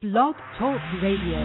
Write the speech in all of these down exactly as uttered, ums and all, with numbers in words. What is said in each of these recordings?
Blog Talk Radio.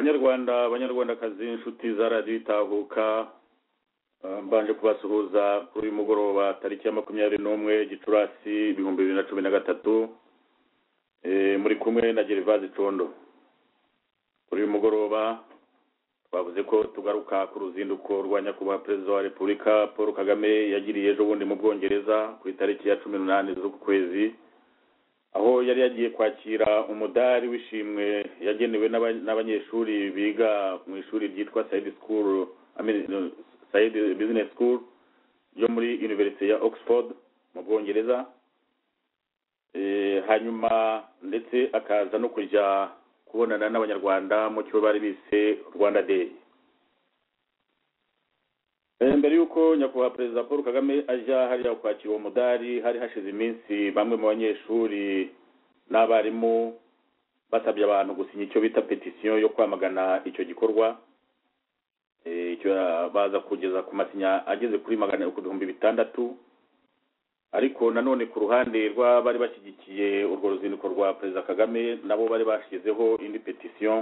banyarwanda abanyarwandakazi inshuti za radiyo itahuka mbanje kubasuhuza kuri uyu mugoroba tariki ya makumyabiri n'umwe gicurasi ibihumbi bibiri na cumi na gatatu muri kumwe na Gervase Condo. Kuri uyu mugoroba twavuze ko tugaruka ku ruzinduko rwa nyakubahwa perezida wa Repubulika Paul Kagame yagiriye ejo bundi mu Bwongereza ku itariki ya cumi n'umunani z'uku kwezi, aho yari yagiye kwakira umudari w'ishimwe yagenewe n'abanyeshuri biga mu ishuri ryitwa Said School I mean Said Business School yo muri University ya Oxford mu Bwongereza. E, hanyuma ndetse akaza no kujya kubonana n'abanyarwanda mu cyo bari bise Rwanda Day. Mbere yuko nyakubahwa perezida Paul Kagame ajya hariya kwakira uwo mudari, hari hashize iminsi bamwe mu banyeshuri n'abarimu basabye abantu gusinya icyo bita petition yo kwamagana icyo gikorwa. E, icyo baza kugeza ku masinya ageze kuri magana ku bihumbi bitandatu. Ariko nanone ku ruhande rwa bari bashyigikiye urwo ruzinduko rwa perezida Kagame nabo bari bashyizeho indi petition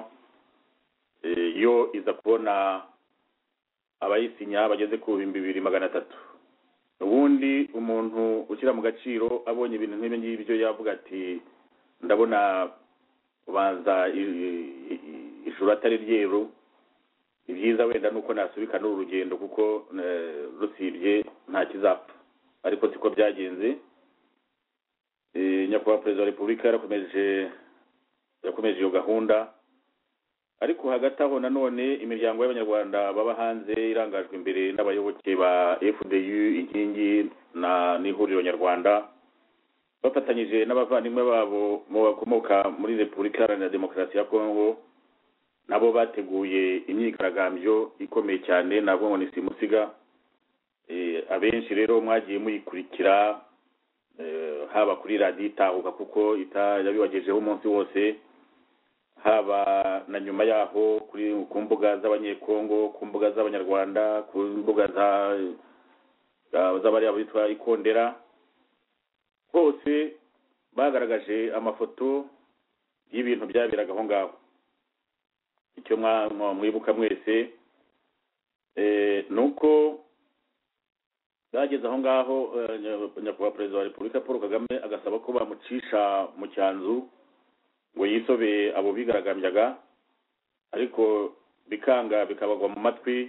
e, yo iza kubona abayisinya bageze ku bihumbi bibiri magana atatu. Ubundi umuntu ushyira mu gaciro abonye ibintu nk'ibi ngibyo yavuga ati ndabona ubanza ishuri atari ryeru, ibyiza wenda nuko nasubika n'uru rugendo kuko rusibye nta kizapfa. Ariko siko byagenze. E, nyakubahwa perezida wa Repubulika yarakomeje yakomeje iyo gahunda. Ariko hagati aho nanone imiryango y'abanyarwanda baba hanze irangajwe imbere n'abayoboke ba F D U inkingi na n'ihuriro nyarwanda bafatanyije n'abavandimwe babo mu bakomoka muri Repubulika Iharanira Demokarasi ya Kongo, nabo bateguye imyigaragambyo ikomeye cyane nabwo ngo ni simusiga. E, abenshi rero mwagiye muyikurikira e, haba kuri radiyo itahuka kuko ita yabibagejeho umunsi wose, haba na nyuma yaho kuri ku mbuga z'abanyekongo, ku mbuga z'abanyarwanda, ku mbuga za z'abari abitwa Ikondera. Hose bagaragaje amafoto y'ibintu byabiraga aho ngaho. Icyo mwibuka mwese e, nuko bageze aho ngaho nyakubahwa perezida wa Repubulika Paul Kagame agasaba ko bamucisha mu cyanzu ngo yisobe abo bigaragambyaga, ariko bikanga bikabagwa mu matwi.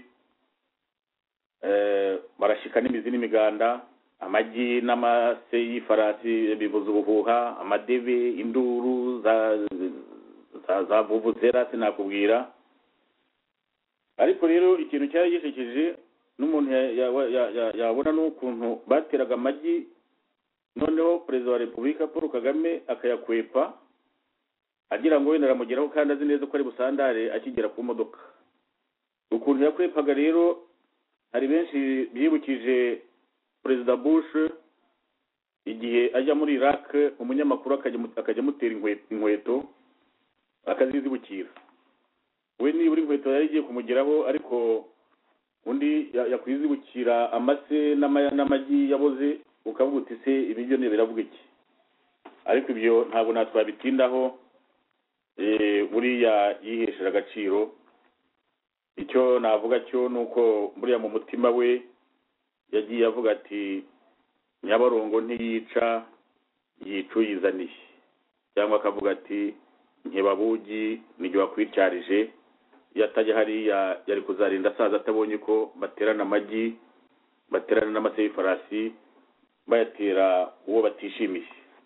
Eh, barashika n'imizi n'imiganda, amagi n'amase y'ifarasi bivuza ubuhuha, amadebe, induru za za, za vuvuzera sinakubwira. Ariko rero ikintu cyari gishekeje n'umuntu yabona n'ukuntu bateraga amagi, noneho perezida wa Repubulika Paul Kagame akayakwepa agira ngo wenda aramugeraho kandi azi neza ko ari busandare akigera ku modoka. Ukuntu yakwepaga rero hari benshi byibukije perezida Bush igihe ajya muri Iraq, umunyamakuru akajya mutera inkweto akazizibukira. We ni buri nkweto yari igiye kumugeraho, ariko undi yakwizibukira amase n'amagi yaboze, ukavuga uti se ibyo ne biravuga iki? Ariko ibyo ntabwo natwabitindaho. E, buriya yihesheje agaciro. Icyo navuga cyo nuko buriya mu mutima we yagiye avuga ati Nyabarongo ntiyica yicu yizaniye, cyangwa akavuga ati Nkebabugi nijye wakwicyarije, yatajya hariya yari kuzarinda asaza atabonye ko baterana amagi, baterana n'amase y'ifarasi, bayatera uwo batishimiye.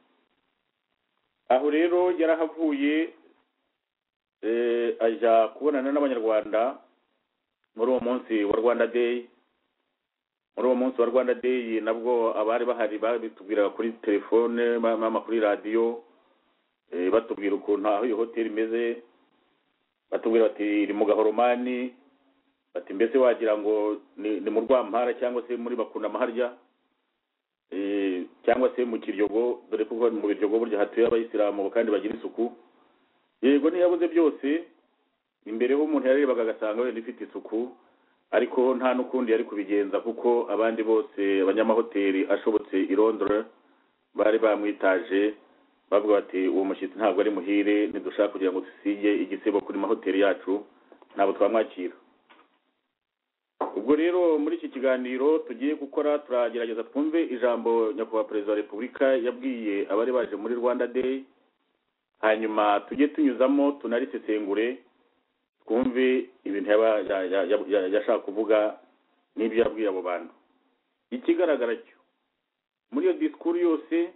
Aho rero yarahavuye eh ajya kubonana n'abanyarwanda muri uwo munsi wa Rwanda Day. Muri uwo munsi wa Rwanda Day nabwo abari bahari babitubwira kuri telefone, mama kuri radio, eh batubwira ukuntu aho iyo hotel imeze, batubwira bati iri mu Gahoromani, bati mbese wagira ngo ni, ni mu Rwampara cyangwa se muri Bakunda Maharya, eh cyangwa se mu Kiryogo, dore ko mu Biryogo burya hatuye abayisilamu kandi bagira isuku. Yego ntiyabuze byose, imbere ho umuntu yarebaga agasanga wenda ifite isuku, ariko nta n'ukundi yari kubigenza kuko abandi bose abanyamahoteli ashobotse i Londres bari bamwitaje bavuga bati uwo mushyitsi ntabwo ari muhire, ntidushaka kugira ngo dusige igisebo kuri mahoteli yacu, ntabwo twamwakira. Ubwo rero muri iki kiganiro tugiye gukora turagerageza twumve ijambo nyakubahwa perezida wa repubulika yabwiye abari baje muri Rwanda Day, hanyuma tujye tunyuzamo tunarisesengure twumve ibintu yashaka kuvuga n'ibyo yabwiye abo bantu. Ikigaragara cyo muri iyo disikuru yose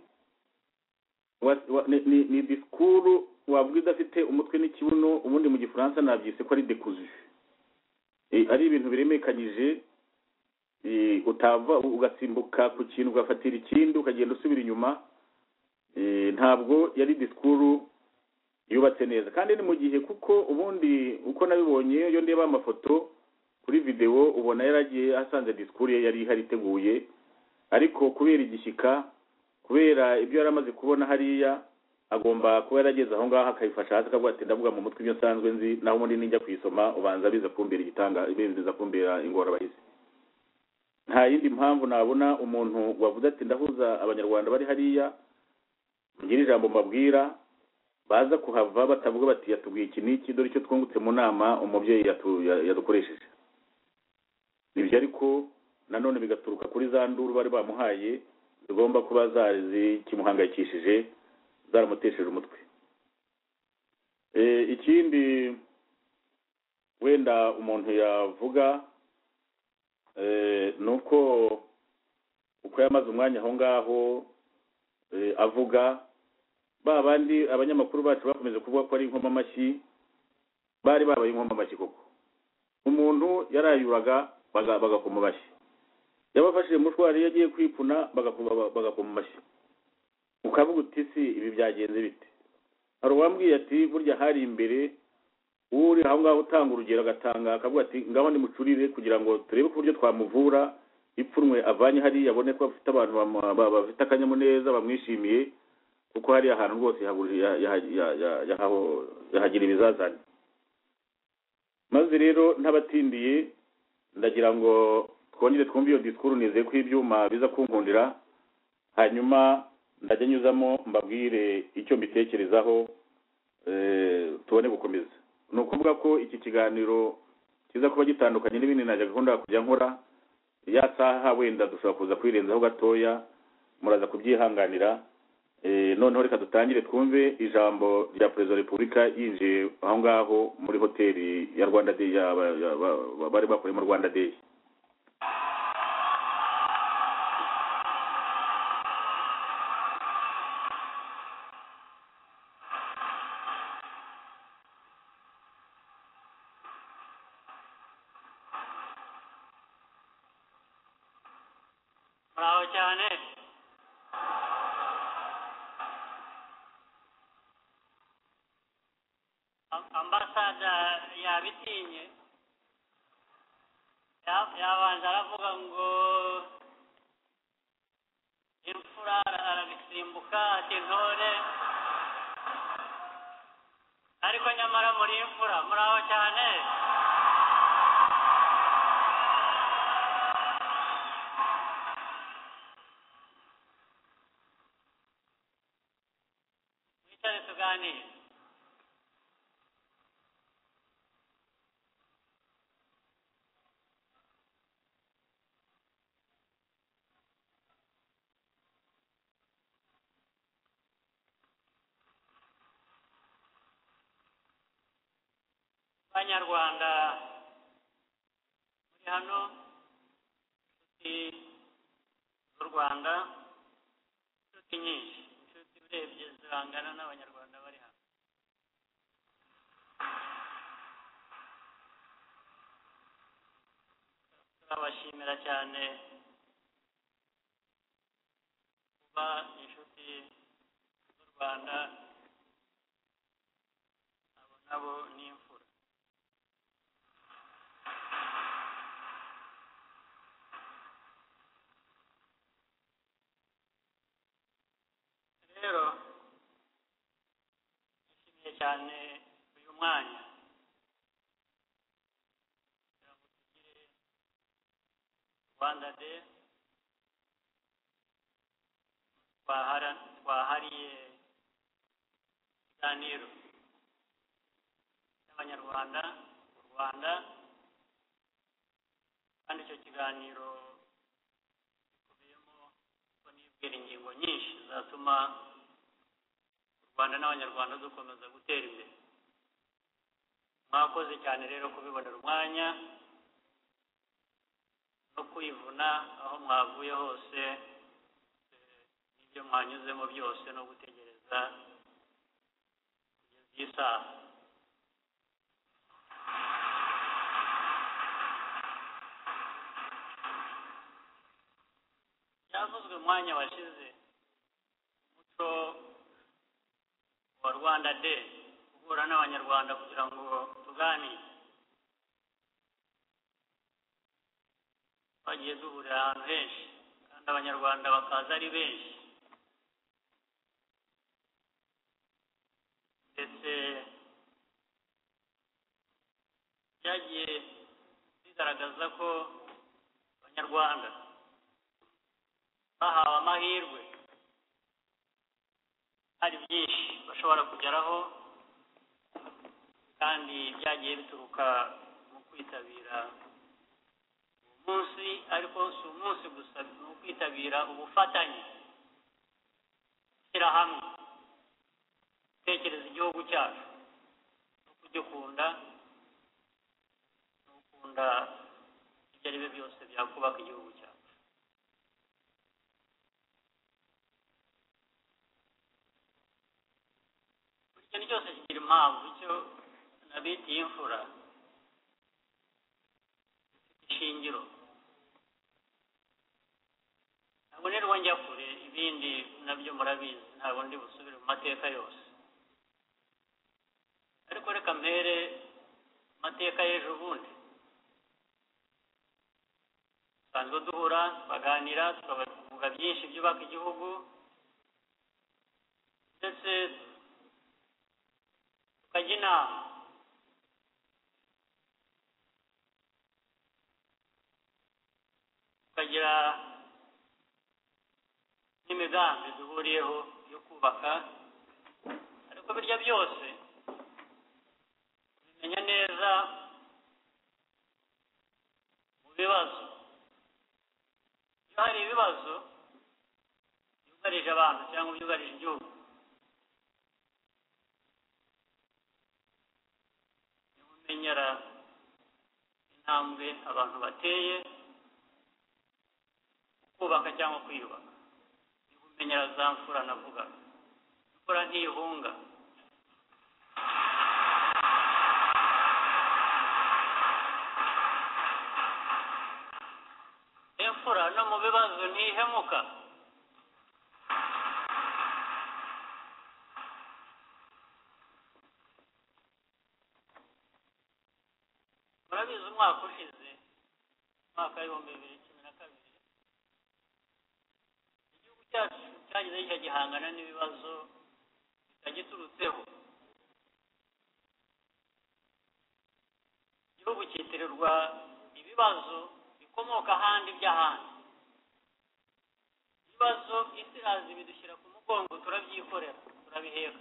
ni disikuru wavuga idafite umutwe n'ikibuno, ubundi mu gifaransa nabyise ko ari décousu. Ari ibintu biremekanyije, utava ugasimbuka ku kintu ugafatira ikindi ukagenda usubira inyuma. Ntabwo yari disikuru yubatse neza, kandi ni mu gihe kuko ubundi uko nabibonye iyo ndeba amafoto kuri video ubona yaragiye asanze disikuru ye yari hari iteguye, ariko kubera igishyika, kubera ibyo yaramaze kubona hariya, agomba kuba yarageze aho ngaho akayifasha hasi akavuga ati ndavuga mu mutwe ibyo nsanzwe nzi, naho ubundi ninjya kuyisoma ubanza biza kumbera igitanga biza kumbera ingorabahizi. Nta yindi mpamvu nabona umuntu wavuze ati ndahuza abanyarwanda bari hariya ngira ijambo mbabwira baza kuhava batavuga bati yatubwiye iki niki, dore icyo twungutse mu nama umubyeyi yadukoresheje. Nibyo ariko nanone bigaturuka kuri za nduru bari bamuhaye zigomba kuba zari kimuhangayikishije, zaramutesheje umutwe. Ikindi wenda umuntu yavuga nuko uko yamaze umwanya aho ngaho avuga, ba bandi abanyamakuru bacu bakomeze kuvuga ko ari inkoma amashyi, bari babaye inkoma amashyi koko. Umuntu yarayuraga bagakoma amashyi, yabafashije mushwari yagiye kwipfuna bagakoma amashyi. Ukavuga uti si ibi byagenze bite? Hari uwambwiye ati burya hari imbere uri aho ngaho utanga urugero agatanga akavuga ati ngaho ni mucurire kugira ngo turebe ku buryo twamuvura ipfunwe avanye hari yabone ko afite abantu bafite akanyamuneza bamwishimiye, kuko hari ahantu rwose yahagira ibizazane. Maze rero ntabatindiye ndagira ngo twongere twumve iyo disikuru, nizeye ko ibyuma biza kunkundira, hanyuma ndajya nyuzamo mbabwire icyo mbitekerezaho tubone gukomeza. Ni ukuvuga ko iki kiganiro kiza kuba gitandukanye n'ibindi najya gahunda kujya nkora, ya saha wenda dushobora kuza kwirenzaho gatoya, muraza kubyihanganira. Noneho reka dutangire twumve ijambo rya perezida wa repubulika yinjiye aho ngaho muri hoteli ya Rwanda Day, bari bakoreye mu Rwanda Day. Bravo cyane. Ambasada yabitinye yabanza aravuga ngo imfura arabisimbuka ati ntore, ariko nyamara muri imfura. Muraho cyane. Mwicare tuganire. Banyarwanda muri hano, inshuti z'u Rwanda, inshuti nyinshi, inshuti urebye zirangana n'abanyarwanda bari hano. Turabashimira cyane kuba inshuti z'u Rwanda, abo nabo ni imfura. Rero nishimiye cyane uyu mwanya kugira ngo tugire Rwanda Day, twahariye ikiganiro cy'abanyarwanda mu Rwanda kandi icyo kiganiro gikubiyemo ko nibwira ingingo nyinshi zatuma u Rwanda n'abanyarwanda dukomeza gutera imbere. Mwakoze cyane rero kubibonera umwanya no kwivuna aho mwavuye hose n'ibyo mwanyuzemo byose no gutegereza kugeza iyi saha. Byavuzwe umwanya washize umuco wa Rwanda Day, guhura n'abanyarwanda kugira ngo tuganire. Bagiye duhurira ahantu henshi kandi abanyarwanda bakaza ari benshi, ndetse byagiye bigaragaza ko abanyarwanda bahawe amahirwe, hari byinshi bashobora kugeraho, kandi byagiye bituruka mu kwitabira umunsi, ariko si umunsi gusa, ni ukwitabira ubufatanye, gushyira hamwe, gutekereza igihugu cyacu no kugikunda, no gukunda ibyo ari byo byose byakubaka igihugu cyacu. Buri kintu cyose kigira impamvu, icyo nabitiye imfura ishingiro. Ntabwo nirwo njya kure, ibindi nabyo murabizi, ntabwo ndi busubire mu mateka yose, ariko reka mpere amateka y'ejo bundi. Dusanzwe duhura tukaganira, tukavuga byinshi byubaka igihugu, ndetse tukajya inama. Tukagira n'imigambi duhuriyeho yo kubaka, ariko birya byose bimenya neza mu bibazo. Iyo hari ibibazo byugarije abantu cyangwa byugarije igihugu, niho umenyera intambwe abantu bateye kubaka cyangwa kwiyubaka. Niho umenyera za mfura navuga, imfura ntihunga. Imfura no mu bibazo ntihemuka. Murabizi umwaka ushize, umwaka w'ibihumbi bibiri cumi na kabiri, igihugu cyacu cyagize gishya gihangana n'ibibazo bitagiturutseho. Igihugu cyitirirwa ibibazo bikomoka ahandi by'ahandi. Ibibazo isi irazi bidushyira ku mugongo, turabyikorera, turabiheka.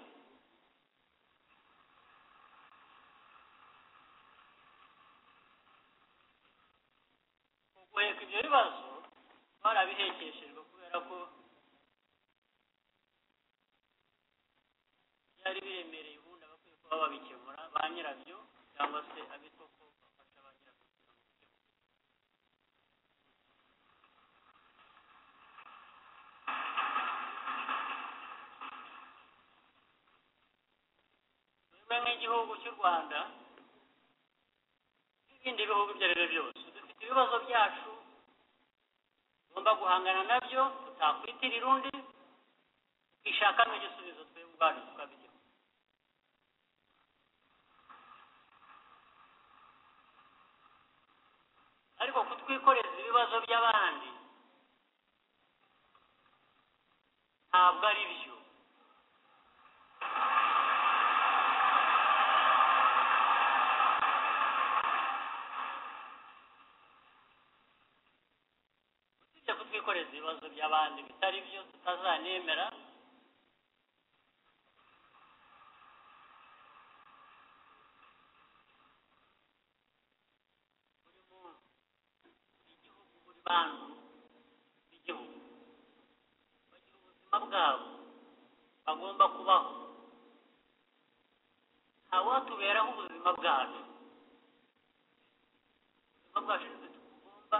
Guheka ibyo bibazo barabihekeshejwe kubera ko byari biremereye, ubundi abakwiye kuba babikemura ba nyirabyo cyangwa se abitoko bafasha ba nyirabyo kugira ngo bikemure. Twebwe nk'igihugu cy'u Rwanda n'ibindi bihugu ibyo ari byo byose, dufite ibibazo byacu tugomba guhangana nabyo, tutakwitirira undi, tukishakamo igisubizo twebwe ubwacu tukabigira. Ariko kutwikoreza ibibazo by'abandi ntabwo ari byo. Usibye kutwikoreza ibibazo by'abandi bitari byo tutazanemera, bantu b'igihugu bagira ubuzima bwabo bagomba kubaho ntawatuberaho ubuzima bwacu ubuzima bwacu nitwe tugomba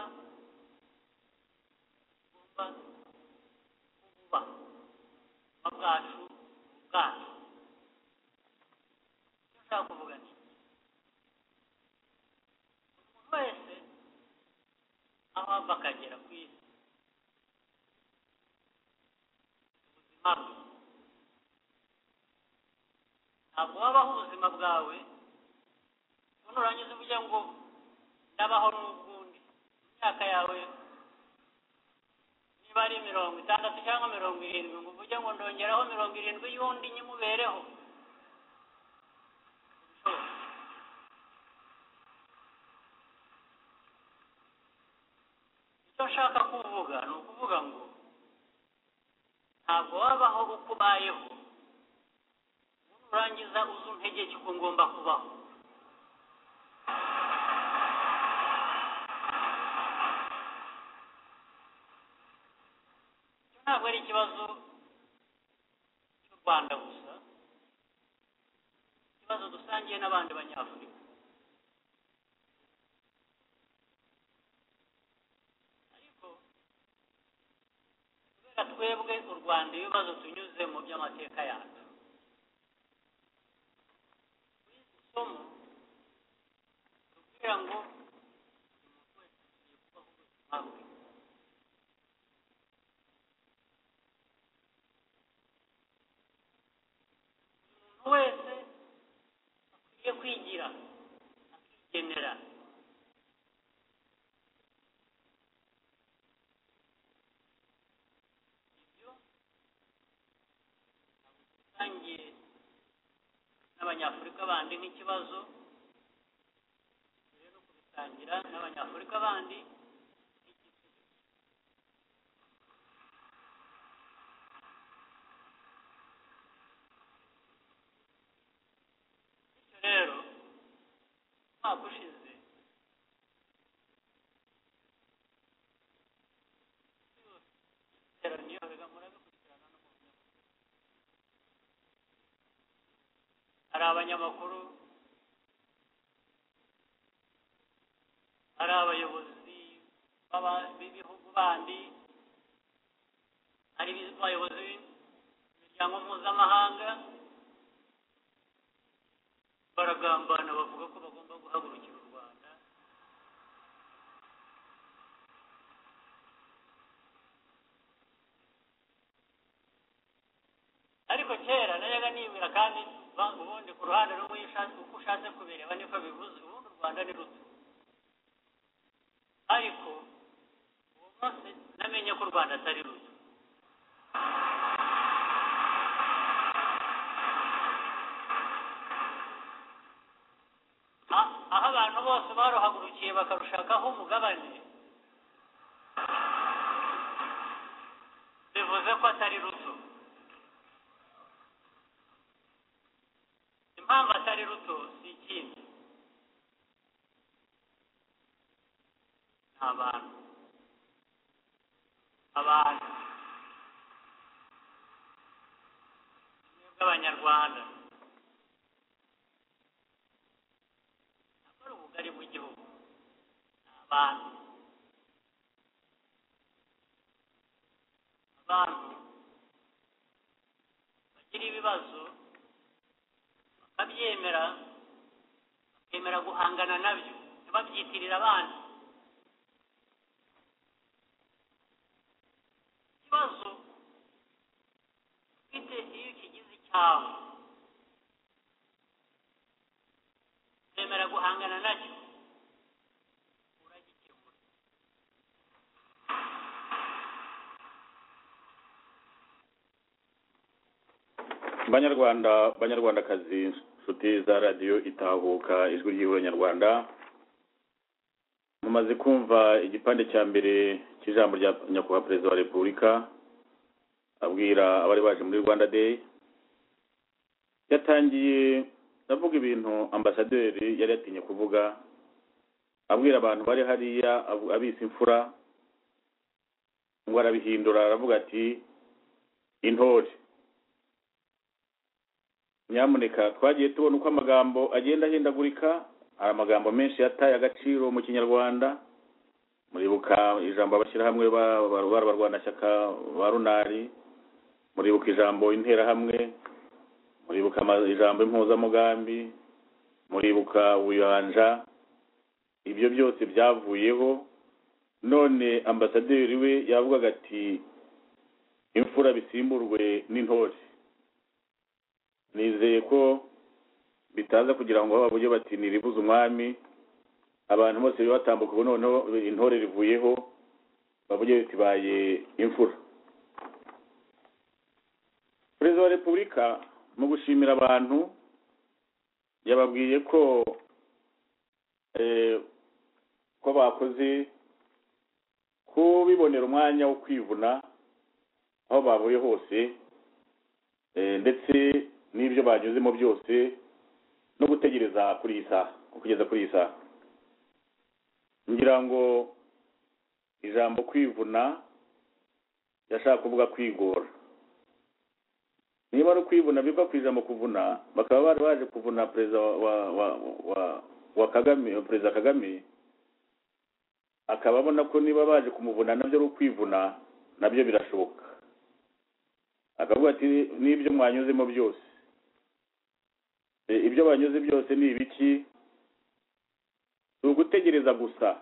tugomba kububa ubuzima bwacu ubwacu icyo nshaka kuvuga ni umuntu wese aho ava akagera ku isi ubuzima bwe ntabwo wabaho ubuzima bwawe nurangiza uvuge ngo ndabaho n'ubwundi imyaka yawe niba ari mirongo itandatu cyangwa mirongo irindwi ngo uvuge ngo ndongeraho mirongo irindwi y'undi nyimubereho icyo nshaka kuvuga ni ukuvuga ngo ntabwo wabaho uko ubayeho urangiza uzi untegeke uko ngomba kubaho icyo ntabwo ari ikibazo cy'u Rwanda gusa ikibazo dusangiye n'abandi banyafurika ariko kubera twebwe u Rwanda ibibazo tunyuzemo by'amateka yacu somo kugira ngo umuntu wese agiye kubaho ubuzima bwe umuntu wese akwiye kwigira akigenera ibyo bitangiye n'abanyafurika bandi nk'ikibazo rero kubitangira n'abanyafurika bandi nk'igisubizo bityo rero umwaka ushize iteraniye rega murabikurikirana no mu binyamakuru hari abanyamakuru hari abayobozi b'ibihugu bandi hari abayobozi b'imiryango mpuzamahanga baragambana bavuga ko bagomba guhagurukira u Rwanda ariko kera nayaga nibwira kandi ubundi ku ruhande rumwe uko ushatse kubireba niko bivuze ubundi u Rwanda ni ruto ariko uwo munsi namenye ko u Rwanda atari ruto aho abantu bose baruhagurukiye bakarushakaho umugabane bivuze ko atari ruto impamvu atari ruto si ikindi abantu abantu bw'abanyarwanda ntabwo ari ubugari bw'igihugu ni abantu abantu bagira ibibazo bakabyemera bakemera guhangana nabyo ntibabyitirira abandi ikibazo ufite iyo ukigize icyawe ukemera guhangana nacyo uragikemura banyarwanda banyarwandakazi inshuti za radiyo itahuka ijwi ry'Abanyarwanda mumaze kumva igipande cya mbere cy'ijambo rya nyakubahwa perezida wa repubulika abwira abari baje muri Rwanda Day. Yatangiye avuga ibintu ambasaderi yari yatinye kuvuga, abwira abantu bari hariya abisa imfura ngo arabihindura aravuga ati intore. Nyamuneka twagiye tubona uko amagambo agenda ahindagurika, hari amagambo menshi yataye agaciro mu kinyarwanda. Muribuka ijambo abashyirahamwe b'abarwanashyaka ba runari, muribuka ijambo interahamwe, muribuka ijambo impuzamugambi, muribuka ubuyanja. Ibyo byose byavuyeho, none ambasaderi we yavugaga ati imfura bisimburwe n'intore. Nizeye ko bitaza kugira ngo bavuge bati niribuze umwami, abantu bose batambuka ubu noneho intore rivuyeho bavuge biti baye imfura. Perezida wa Repubulika mu gushimira abantu yababwiye ko eh ko bakoze ko bibonera umwanya wo kwivuna aho bavuye hose, eh ndetse n'ibyo banyuzemo byose no gutegereza kuri isa kugeza kuri isa. Ngira ngo ijambo kwivuna yashaka kuvuga kwigora. Niba ari kwivuna biva ku ijambo kuvuna, bakaba bari baje kuvuna perezida wa wa wa wa Kagame, perezida Kagame, akaba abona ko niba baje kumuvuna nabyo ari kwivuna, nabyo birashoboka. Akavuga ati n'ibyo mwanyuzemo byose, ibyo banyuze byose ni ibiki? Ugutegereza gusa,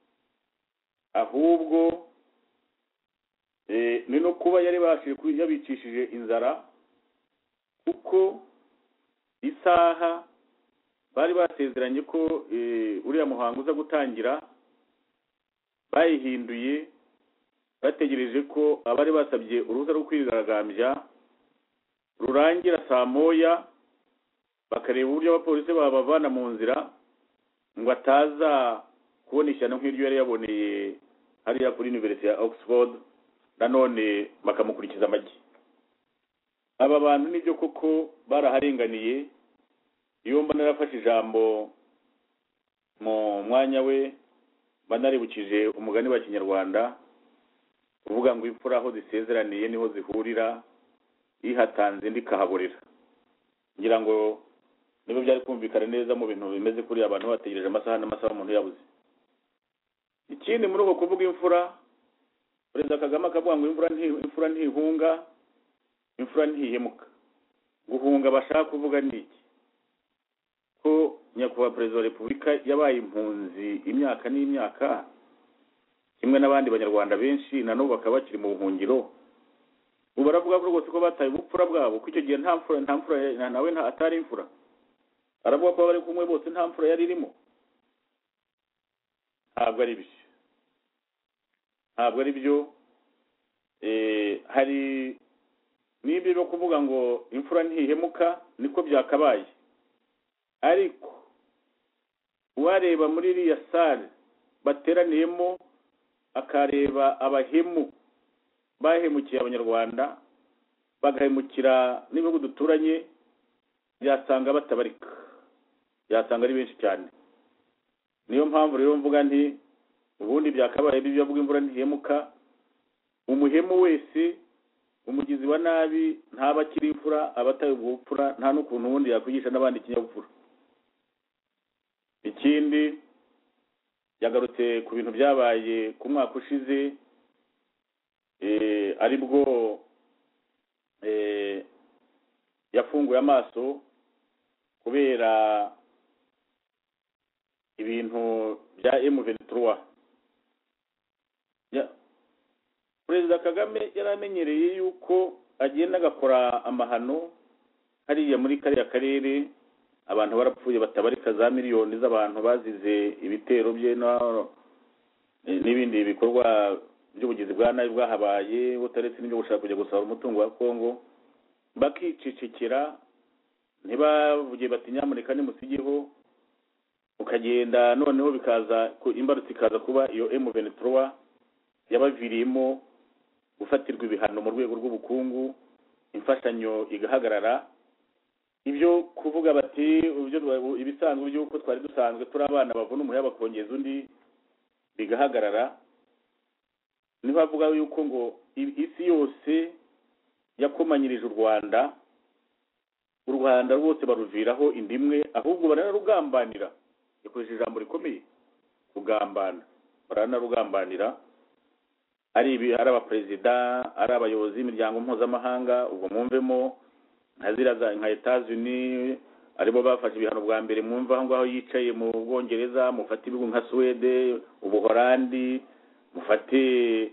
ahubwo eh ni no kuba yari bashije kuyabicishije inzara, kuko isaha bari basezeranye ko uriya muhango uza gutangira bayihinduye, bategereje ko abari basabye uruza rwo kwigaragambya rurangira saa moya, bakareba uburyo abapolisi babavana mu nzira ngo ataza kubona ishyano nk'iryo yari yaboneye hariya kuri University ya Oxford, nanone bakamukurikiza amagi. Aba bantu nibyo koko baraharenganiye. Iyo mba narafashe ijambo mu mwanya we banaribukije umugani wa Kinyarwanda uvuga ngo imfura aho zisezeraniye niho zihurira, ihatanze ndikahaburira. Ngira ngo nibo byari kumvikana neza mu bintu bimeze kuri abantu bategereje amasaha n'amasaha umuntu yabuze. Ikindi muri uko kuvuga imfura, Perezida Kagame akavuga ngo imfura nti imfura ntihunga, imfura ntihemuka. Guhunga bashaka kuvuga niki? Ko nyakubahwa Perezida wa Repubulika yabaye impunzi imyaka n'imyaka, kimwe n'abandi banyarwanda benshi na n'ubu bakaba bakiri mu buhungiro. Ubu baravuga ko rwose ko bataye ubupfura bwabo, ko icyo gihe nta mfura nta mfura nawe nta atari imfura. Aravuga ko bari kumwe bose nta mfura yari irimo. Ntabwo ari byo, ntabwo ari byo. Eh hari n'ibyo byo kuvuga ngo imfura ntihemuka, niko byakabaye. Ariko uwareba muri iriya sale bateraniyemo akareba abahemu bahemukiye abanyarwanda, bagahemukira n'ibihugu duturanye, yasanga batabarika, yasanga ari benshi cyane. Niyo mpamvu rero mvuga nti ubundi byakabaye bibyo avuga imvura ntihemuka. Umuhemu wese, umugizi wa nabi ntaba akiri imfura, abataye ubupfura, nta n'ukuntu ubundi yakwigisha n'abandi ikinyabupfura. Ikindi yagarutse ku bintu byabaye ku mwaka ushize, eh aribwo eh yafunguye amaso kubera ibintu bya M vingt-trois. Ya Perezida Kagame yaramenyereye yuko agenda agakora amahano hariya muri kariya karere, abantu barapfuye batabarika za miliyoni z'abantu bazize ibitero bye n'ibindi bikorwa by'ubugizi bwa nabi bwahabaye, butaretse n'ibyo gushaka kujya gusaba umutungo wa Kongo, bakicicikira ntibavuge bati nyamuneka nimusigeho, ukagenda noneho bikaza imbarutsi ikaza kuba iyo M vingt-trois yabaviriyemo gufatirwa ibihano mu rwego rw'ubukungu, imfashanyo igahagarara. Ibyo kuvuga bati ibyo ibisanzwe by'uko twari dusanzwe turi abana bavuna umuya bakongeza undi bigahagarara, ntibavuga yuko ngo isi yose yakomanyirije u Rwanda u Rwanda rwose baruviraho indimwe, ahubwo baranarugambanira. Yakoresheje ijambo rikomeye, rugambana. Baranarugambanira, ari ibi ari abaperezida, ari abayobozi b'imiryango mpuzamahanga. Ubwo mwumvemo nka zira nka Etats-Unis aribo bafashe ibihano bwa mbere. Mwumva aho ngaho yicaye mu Bwongereza, mufate ibihugu nka Swede, Ubuholandi, mufate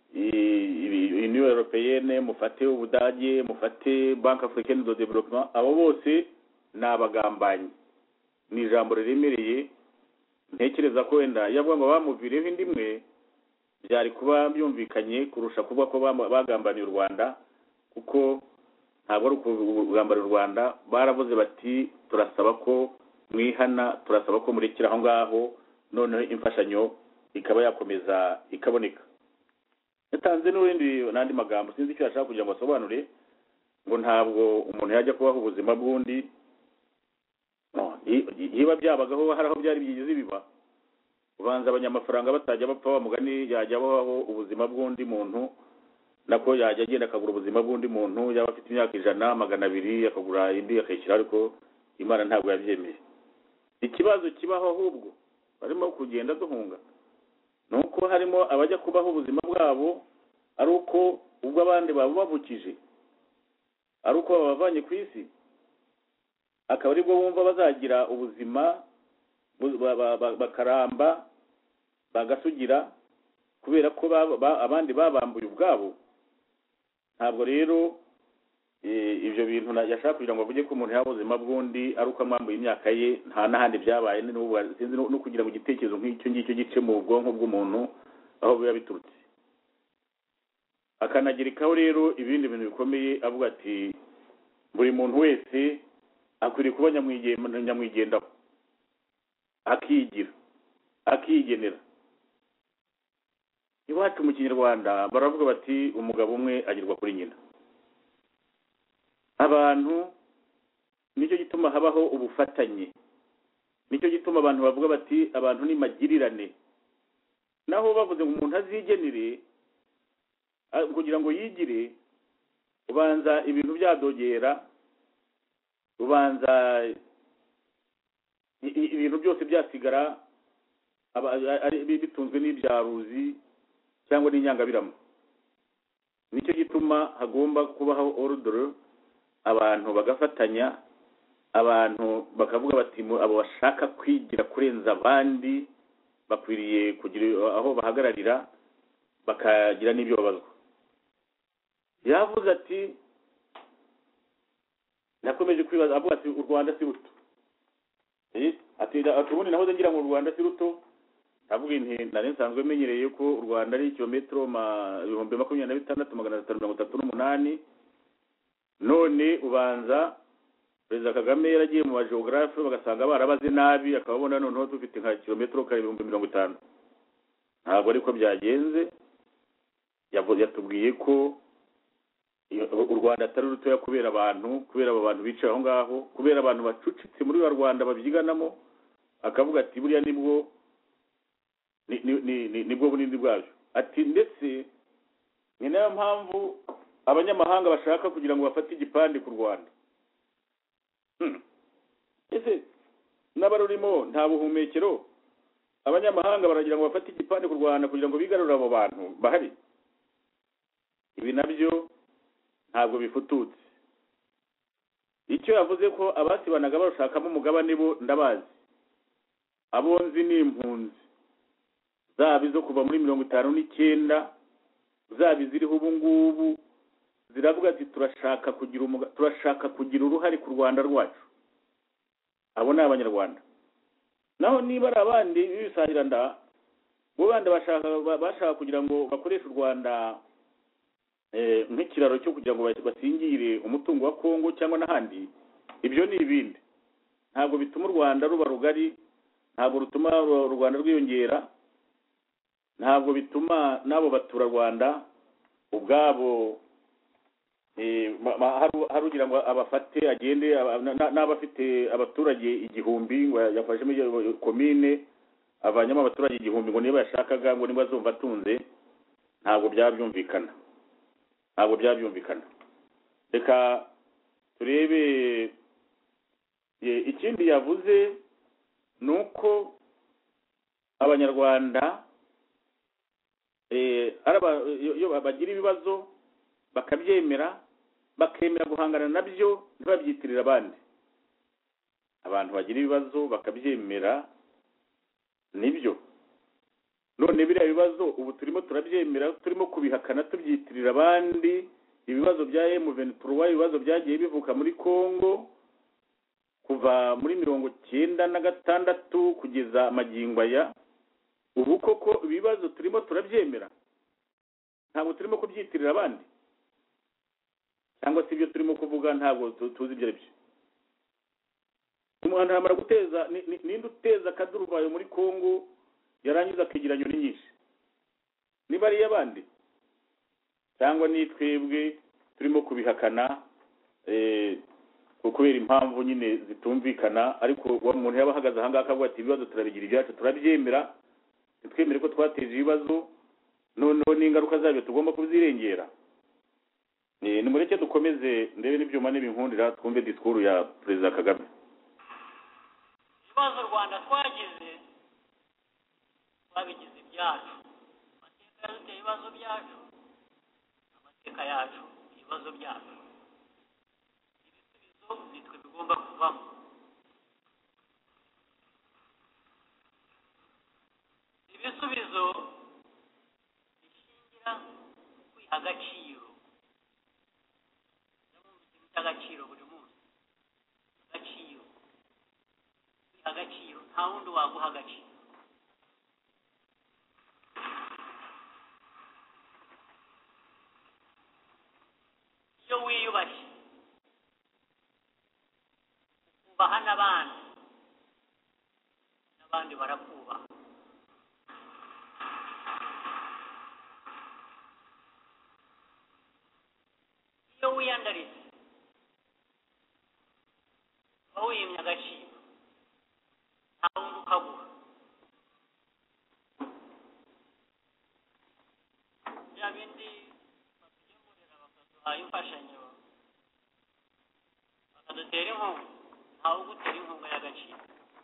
Union Européenne, mufate Ubudage, mufate Banque Africaine de Développement. Abo bose nabagambanyi. Ni ijambo riremereye. Ntekereza ko wenda yavuga ngo bamuvireho indimwe byari kuba byumvikanye kurusha kuvuga ko bagambaniye u Rwanda, kuko ntabwo ari ukugambanira u Rwanda. Baravuze bati turasaba ko mwihana, turasaba ko murekera aho ngaho, noneho imfashanyo ikaba yakomeza ikaboneka. Yatanze n'ubundi n'andi magambo sinzi icyo yashaka kugira ngo asobanure, ngo ntabwo umuntu yajya kubaho ubuzima bw'undi. No, yiba byabagaho hari aho byari byigize biba, ubanza abanyamafaranga batajya bapfa, bamugani yajya baho ubuzima bw'undi muntu, nako yajya agenda akagura ubuzima bw'undi muntu, yaba afite imyaka ijana magana abiri akagura indi akayishyira, ariko Imana ntabwo yabyemeye. Ikibazo kibaho ahubwo barimo kugenda duhunga nuko harimo abajya kubaho ubuzima bwabo ari uko ubwo abandi babo bavukije, ari uko babavanye ku isi, akaba aribwo bumva bazagira ubuzima bakaramba bagasugira kubera ko abandi babambuye ubwabo. Ntabwo rero ibyo bintu yashaka kugira ngo avuge ko umuntu yaba ubuzima bw'undi ari uko amwambuye imyaka ye, nta n'ahandi byabaye. Sinzi no kugira ngo igitekerezo nk'icyo ngicyo gice mu bwonko bw'umuntu aho biba biturutse. Akanagirikaho rero ibindi bintu bikomeye avuga ati buri muntu wese akwiriye kuba nyamwigendaho, akigira, akigenera. Iwacu mu Kinyarwanda baravuga bati umugabo umwe agirwa kuri nyina. Abantu nicyo gituma habaho ubufatanye, nicyo gituma abantu bavuga bati abantu ni magirirane. Naho bavuze ngo umuntu azigenere kugira ngo yigire, ubanza ibintu byadogera, ubanza ibintu byose byasigara bitunzwe n'ibyaruzi cyangwa n'inyangabirama. Nicyo gituma hagomba kubaho ordre, abantu bagafatanya, abantu bakavuga bati abo bashaka kwigira kurenza abandi bakwiriye kugira aho bahagararira, bakagira n'ibyo babazwa. Yavuze ati nakomeje kwibaza, avuga ati u Rwanda si ruto. Eh ati atubundi nahoze ngira ngo u Rwanda si ruto. Avuga inti nari nsanzwe menyereye ko u Rwanda ari kilometero ibihumbi makumyabiri na bitandatu magana atanu mirongo itatu n'umunani. None ubanza Perezida Kagame yaragiye mu bageographe bagasanga barabaze nabi, akababona noneho dufite nka kilometero ibihumbi mirongo itanu. Ntabwo ariko byagenze. Yavuze yatubwiye ko u Rwanda atari rutoya kubera abantu, kubera abo bantu bicaye aho ngaho, kubera abantu bacucitse muri u Rwanda babyiganamo. Akavuga ati buriya nibwo ni ni nibwo bunini bwabyo. Ati ndetse ni nayo mpamvu abanyamahanga bashaka kugira ngo bafate igipande ku Rwanda. Hmm. Ese n'abarurimo nta buhumekero, abanyamahanga baragira ngo bafate igipande ku Rwanda kugira ngo bigarurire abo bantu bahari. Ibi nabyo ntabwo bifututse. Icyo yavuze ko abasibanaga bashakamo umugabane bo ndabazi. Abonzi ni impunzi, zaba izo kuva muri mirongo itanu n'icyenda, zaba iziriho ubu ngubu, ziravuga ati turashaka kugira umuga, turashaka kugira uruhare ku Rwanda rwacu. Abo ni Abanyarwanda. Naho niba ari abandi bisangira nda, bo bandi bashaka bashaka kugira ngo bakoreshe u Rwanda eh nk'ikiraro cyo kugira ngo basingire umutungo wa Kongo cyangwa n'ahandi, ibyo ni ibindi. Ntabwo bituma u Rwanda ruba rugari, ntabwo rutuma u Rwanda rwiyongera, ntabwo bituma nabo batura Rwanda ubwabo eh harugira ngo abafate agende n'abafite abaturage igihumbi ngo yafashe muri komine, abanyama abaturage igihumbi ngo niba yashakaga ngo niba azumva atunze, ntabwo byabyumvikana ntabwo byabyumvikana reka turebe ikindi yavuze nuko abanyarwanda eh iyo bagira ibibazo bakabyemera bakemera guhangana nabyo ntibabyitirira abandi abantu bagira ibibazo bakabyemera nibyo none biriya bibazo ubu turimo turabyemera turimo kubihakana tubyitirira abandi ibibazo bya M vingt-trois ibibazo byagiye bivuka muri Kongo kuva muri mirongo cyenda na gatandatu kugeza magingo aya ubu koko ibibazo turimo turabyemera ntabwo turimo kubyitirira abandi cyangwa se ibyo turimo kuvuga ntabwo tuzi ibyo aribyo umuntu amara guteza ninde uteza akaduruvayo muri Kongo yarangiza akigira nyoni nyinshi niba ari abandi cyangwa ni twebwe turimo kubihakana eh kubera impamvu nyine zitumvikana ariko umuntu yaba ahagaze aha ngaha akavuga ati ibibazo turabigira ibyacu turabyemera twemere ko twateje ibibazo noneho n'ingaruka zabyo tugomba kuzirengera ni mureke dukomeze ndebe n'ibyuma n'ibinkundira twumve disikuru ya Perezida Kagame. Ibibazo u Rwanda twagize twabigize ibyacu amateka yaduteye ibibazo byacu amateka yacu ibibazo byacu ibisubizo nitwe bigomba kuvamo ibisubizo bishingira kwiha agaciro agaciro buri munsi agaciro kwiha agaciro nta wundi waguha agaciro iyo wiyubashye ukubaha n'abandi n'abandi barakubaha iyo wiyandaritse uba wiyimye agaciro nta wundi ukaguha bya bindi batugemurira bakaduha imfashanyo bakadutera inkunga ntawe ugutera inkunga y'agaciro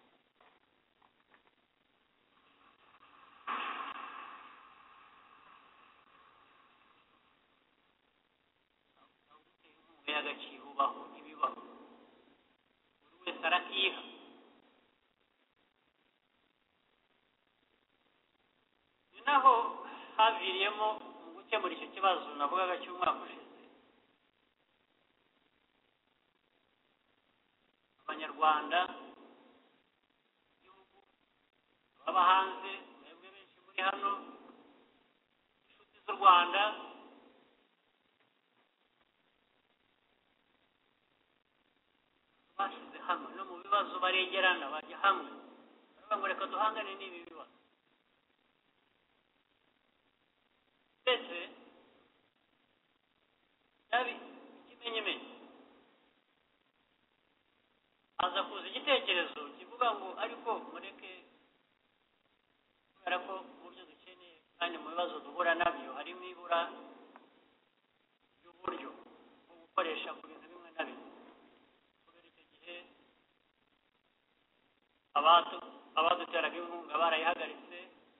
y'agaciro ubaho ibibaho buri wese arakiha ni naho haviriyemo mu gukemura icyo kibazo navugaga cy'umwaka ushize abanyarwanda igihugu baba hanze mwebwe benshi muri hano inshuti z'u Rwanda bashyize hamwe no mu bibazo barengerana bajya hamwe baravuga ngo reka duhangane n'ibi bibazo ndetse yabi ikimenyemenye haza kuza igitekerezo kivuga ngo ariko mureke kubera ko mu byo dukeneye kandi mu bibazo duhura nabyo harimo ibura ry'uburyo bwo gukoresha ku bintu bimwe na bimwe abatu abaduteraga inkunga barayihagaritse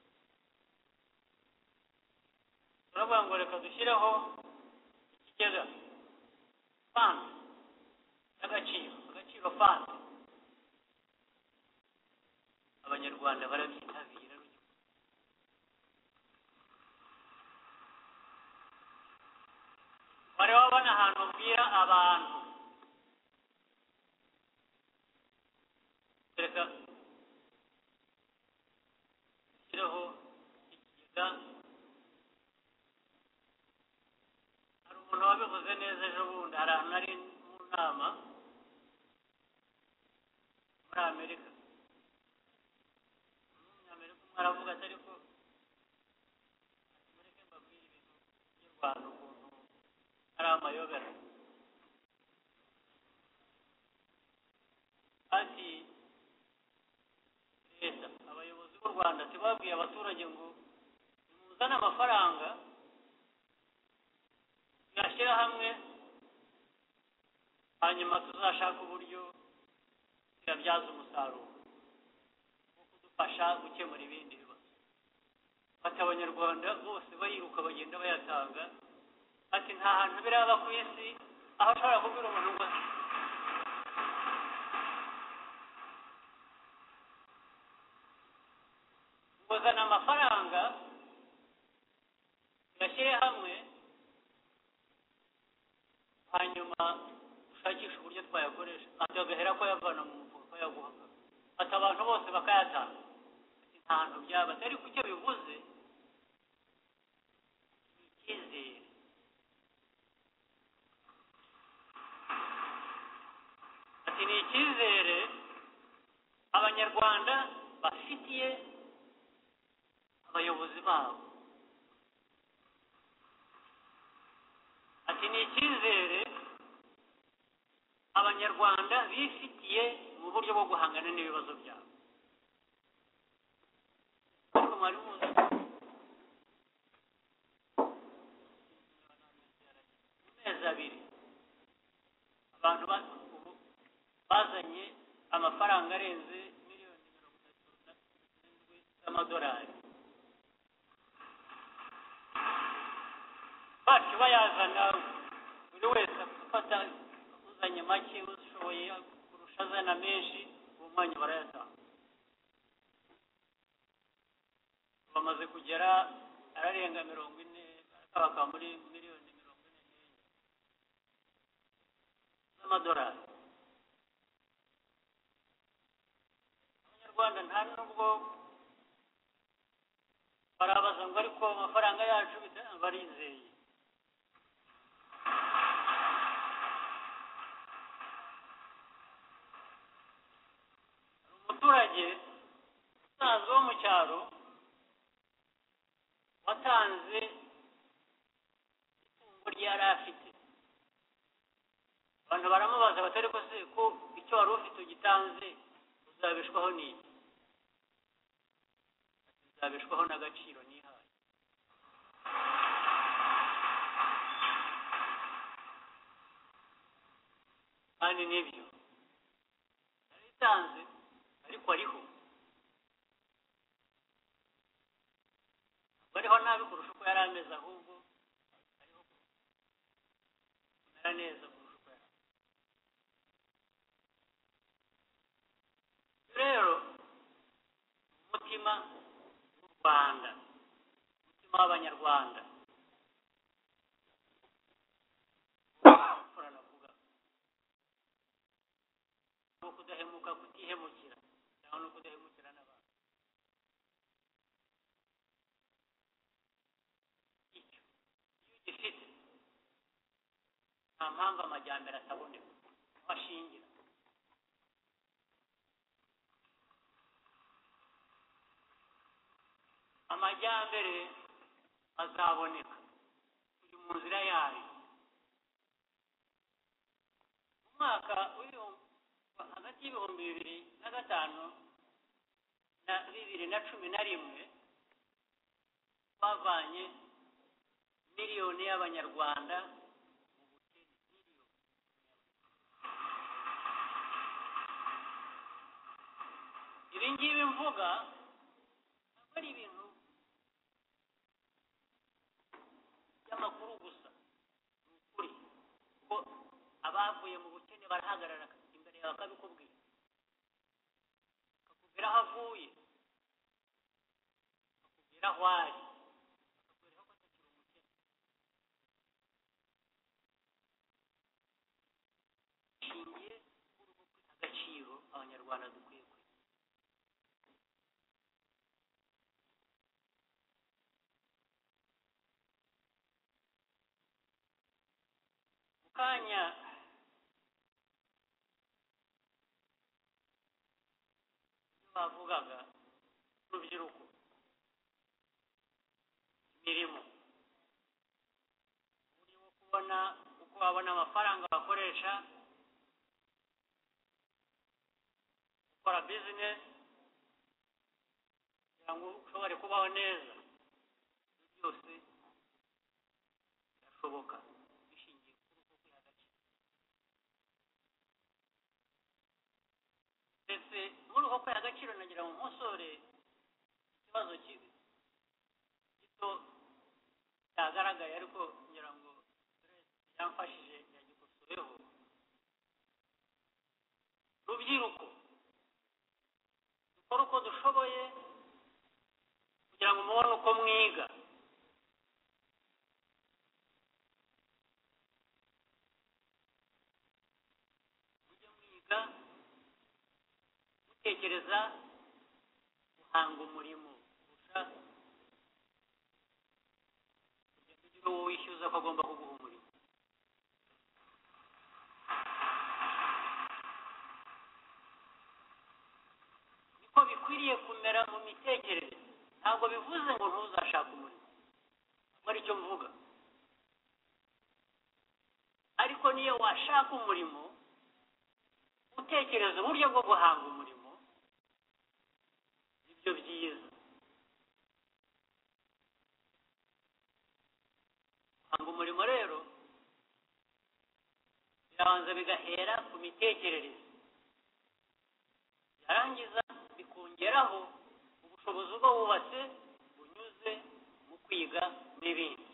turavuga ngo reka dushyireho ikigega fund y'agaciro agaciro fund abanyarwanda barabyitabira bari wabona ahantu ubwira abantu reka dushyireho ikigega hari umuntu wabivuze neza ejo bundi hari ahantu ari mu nama muri Amerika umunyamerika umwe aravuga ati ariko mureke mbabwire ibintu by'u Rwanda ukuntu ari amayobera ati leta abayobozi b'u Rwanda tibabwiye abaturage ngo nimuzane amafaranga hamwe hanyuma tuzashaka uburyo tuyabyaza umusaruro wo kudufasha gukemura ibindi bibazo. Ati abanyarwanda bose bariruka bagenda bayatanga, ati nta hantu biraba ku isi aho ushobora kubwira umuntu ngo uzana amafaranga tuyashyire hamwe hanyuma ushakisha uburyo twayakoresha, ati agahera ko yavana mu mufuka yaguhaga, ati abantu bose bakayatanga, ati nta hantu byaba. Atari ku cyo bivuze ni icyizere. Ati ni icyizere abanyarwanda bafitiye abayobozi babo. Ati ni icyizere abanyarwanda bifitiye mu buryo bwo guhangana n'ibibazo byabo. Ariko mwari muzi mu mezi abiri abantu bazanye amafaranga arenze miliyoni mirongo itatu na zirindwi z'amadolari, batyo bayazana buri wese afata uzanye make ushoboye kurusha azana menshi, uwo mwanya barayatanga. Bamaze kugera ararenga mirongo ine, akaba muri miliyoni mirongo ine n'enye z'amadolari. Abanyarwanda nta nubwo barabaza ngo ariko amafaranga yacu barizeye. Umuturage usanzwe wo mu cyaro watanze itungo ryari afite, abantu baramubaza batari ko se ko icyo wari ufite ugitanze uzabishwaho n'iki? Uzabishwaho n'agaciro nihaye. Kandi nibyo naritanze ariko ariho bariho nabi kurusha uko yari ameze, ahubwo ariho kumera neza kurusha uko yari. Rero umutima w'u Rwanda, umutima w'abanyarwanda uranavuga no kudahemuka, kutihemukira cyangwa no kudahemukira n'abantu. Icyo iyo ugifite nta mpamvu amajyambere ataboneka aho ashingira. Amajyambere azaboneka turi mu nzira yayo. Mu mwaka hagati y'ibihumbi bibiri na gatanu na bibiri na cumi na rimwe twavanye miliyoni y'abanyarwanda mu bukene. Ibi ngibi mvuga ntabwo ari ibintu by'amakuru gusa, ni ukuri ko abavuye mu bukene barahagarara imbere yawe bakabikubwira, bakakubwira aho avuye, bakakubwira aho ari, bakakubwira ko atakiri umukene. Ishingiye kuri uko kwita agaciro abanyarwanda dukwiye kwiga. Mu kanya bavugaga urubyiruko, imirimo, uburyo bwo kubona uko wabona amafaranga bakoresha gukora bizinesi kugira ngo ushobore kubaho neza. Ibi byose birashoboka bishingiye ndagira ngo nkosore ikibazo kibi gito cyagaragaye ariko ngira ngo yamfashije yagikosoreho. Rubyiruko dukora uko dushoboye kugira ngo mubone uko mwiga. Mujye mwiga mutekereza guhanga umurimo kurusha kujya kugira uwo wishyuza ko agomba kuguha umurimo. Niko bikwiriye kumera mu mitekerereze. Ntabwo bivuze ngo ntuzashaka umurimo, ntabwo ari cyo mvuga. Ariko niyo washaka umurimo utekereza uburyo bwo guhanga umurimo, nibyo byiza. Guhanga umurimo rero birabanza bigahera ku mitekerereze, yarangiza bikongeraho ubushobozi uba wubatse bunyuze mu kwiga n'ibindi.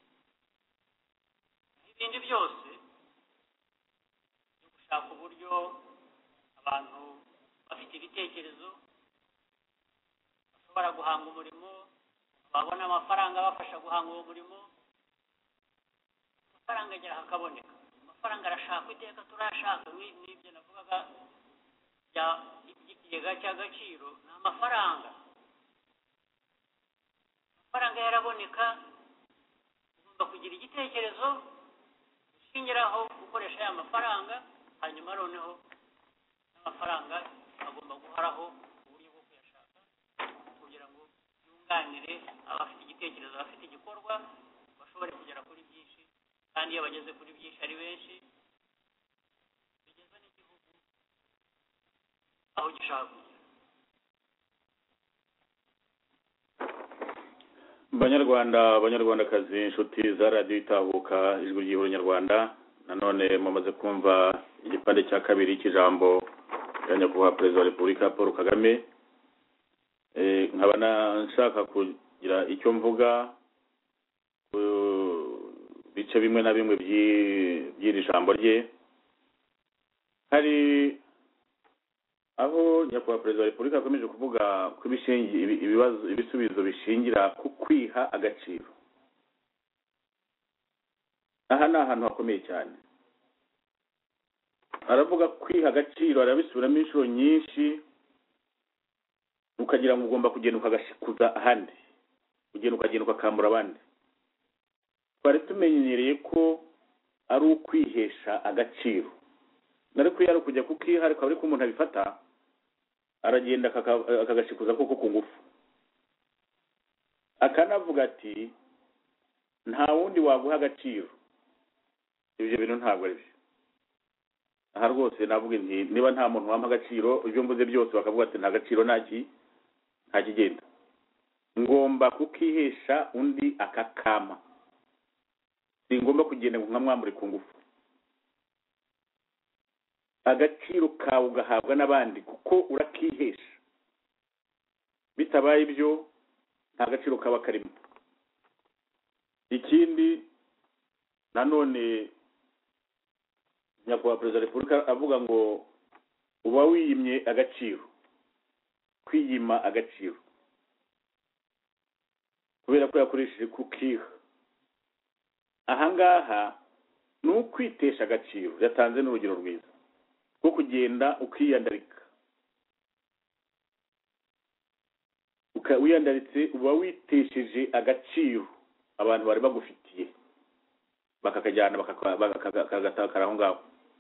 Ibindi byose byo gushaka uburyo abantu bafite ibitekerezo bashobora guhanga umurimo, babona amafaranga abafasha guhanga uwo murimo. Amafaranga agera hakaboneka, amafaranga arashaka iteka, turashaka n'ibyo navugaga bya ikigega cy'agaciro ni amafaranga. Amafaranga yaraboneka, ugomba kugira igitekerezo ushingiraho gukoresha aya mafaranga, hanyuma noneho n'amafaranga agomba guhoraho uburyo bwo kuyashaka kugira ngo yunganire abafite igitekerezo, abafite igikorwa, bashobore kugera kuri byinshi. Kandi iyo bageze kuri byinshi ari benshi, bigeza n'igihugu aho gishaka kugera. Banyarwanda, Banyarwandakazi, inshuti za radiyo Itahuka ijwi ry'ihuriro nyarwanda, nanone mumaze kumva igipande cya kabiri cy'ijambo rya nyakubahwa perezida wa repubulika Paul Kagame. Eh, nkaba nshaka kugira icyo mvuga ku bice bimwe na bimwe by'iri jambo rye. Hari aho nyakubahwa perezida wa repubulika akomeje kuvuga ko ibibazo ibisubizo bishingira ku kwiha agaciro. Aha ni ahantu hakomeye cyane. Aravuga kwiha agaciro, arabisubiramo inshuro nyinshi, ukagira ngo ugomba kugenda ukagashikuza ahandi, ugenda ukagenda ukakambura abandi. Twari tumenyereye ko ari ukwihesha agaciro, ariko iyo ari kujya kukiha ariko ariko umuntu abifata aragenda akagashikuza koko ku ngufu, akanavuga ati nta wundi waguha agaciro. Ibyo bintu ntabwo ari byo. Aha rwose navuga nti niba nta muntu wampa agaciro, ibyo mvuze byose bakavuga ati nta gaciro naki nta kigenda. Ngomba kukihesha undi akakama, singomba kugenda ngo nkamwambure ku ngufu. Agaciro kawe ugahabwa n'abandi kuko urakihesha. Bitabaye ibyo nta gaciro kaba karimo. Ikindi nanone nyakubahwa perezida wa repubulika avuga ngo uba wiyimye agaciro, kwiyima agaciro kubera ko yakoresheje kukiha. Ahangaha ni ukwitesha agaciro. Yatanze n'urugero rwiza rwo kugenda ukiyandarika. Wiyandaritse uba witesheje agaciro abantu bari bagufitiye, bakakajyana bakagatakara aho ngaho.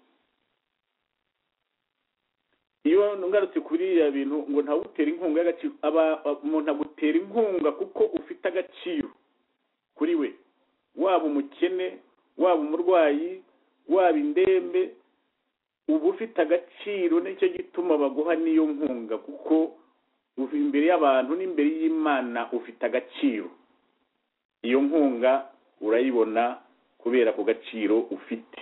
Iyo ngarutse kuri ya bintu ngo ntawutera inkunga y'agaciro, aba umuntu agutera inkunga kuko ufite agaciro kuri we, waba umukene, waba umurwayi, waba indembe, uba ufite agaciro. Nicyo gituma baguha niyo nkunga, kuko uvi imbere y'abantu n'imbere y'Imana ufite agaciro. Iyo nkunga urayibona kubera ku gaciro ufite.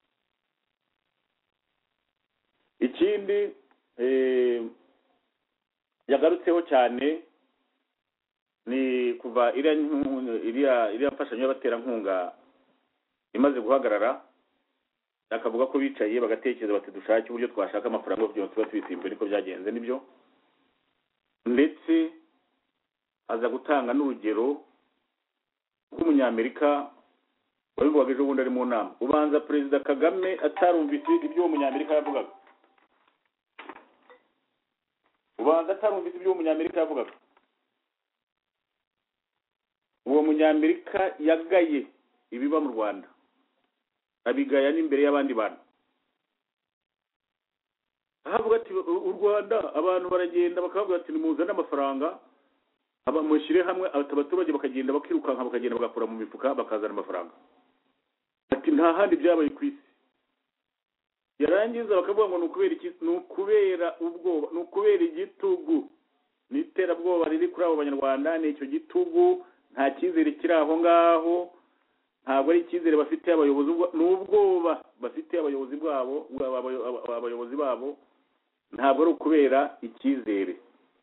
Ikindi eh yagarutseho cyane ni kuva iriya iriya iriya mfashanyo y'abaterankunga imaze guhagarara, akavuga ko bicaye bagatekereza bati dushake uburyo twashaka amafaranga yo tuba tubisimbye, niko byagenze nibyo. Ndetse aza gutanga n'urugero rw'umunyamerika wabivugaga ejo bundi ari mu nama. Ubanza Perezida Kagame atarumvise ibyo uwo munyamerika yavugaga, ubanza atarumvise ibyo uwo munyamerika yavugaga. Uwo munyamerika yagaye ibiba mu Rwanda, abigaya n'imbere y'abandi bantu, ahavuga ati u Rwanda abantu baragenda bakavuga ati nimuzane amafaranga abamushyire hamwe, abaturage bakagenda bakirukanka bakagenda bagakura mu mifuka bakazana amafaranga. Ati nta handi byabaye ku isi. Yarangiza bakavuga ngo nukubera iki? Nukubera ubwoba, nukubera igitugu, n'iterabwoba riri kuri abo banyarwanda. Ni icyo gitugu, nta cyizere kiri aho ngaho, ntabwo ari icyizere bafite abayobozi, n'ubwoba bafite abayobozi bwabo abayobozi babo, ntabwo ari ukubera icyizere.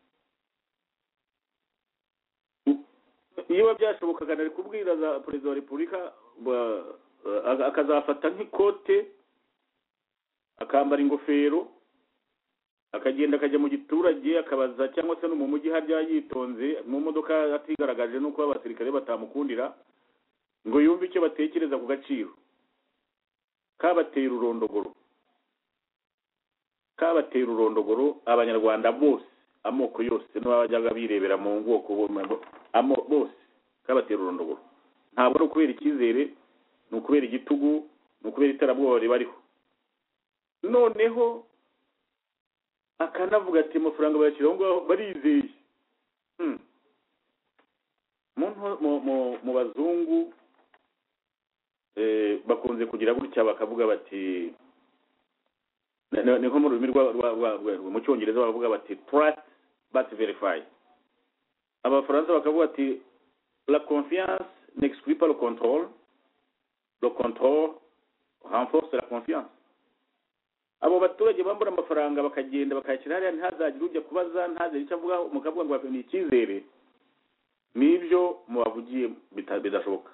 Iyo byashobokaga nari kubwira za Perezida wa Repubulika akazafata nk'ikote akambara ingofero akagenda akajya mu giturage akabaza, cyangwa se no mu mujyi harya yitonze mu modoka atigaragaje nuko abasirikare batamukundira, ngo yumve icyo batekereza ku gaciro kabateye ururondogoro, kabateye ururondogoro abanyarwanda bose, amoko yose n'abajyaga birebera mu ngoko amo bose, kabateye ururondogoro. Ntabwo ari ukubera icyizere, ni ukubera igitugu, ni ukubera iterabwoba ribariho. Noneho akanavuga ati amafaranga bayashyiraho ngaho barizeye. mu bazungu bakunze kugira gutya bakavuga bati, ni nko mu rurimi mu cyongereza bavuga bati trust but verify. Abafaransa bakavuga ati la confiance n'exclut pas le contrôle, le contrôle renforce la confiance. Abo baturage bambura amafaranga bakagenda bakayashyira hariya, ntihazagire ujya kubaza, ntazagire icyo avuga, mukavuga ngo ni icyizere, n'ibyo mubavugiye bidashoboka.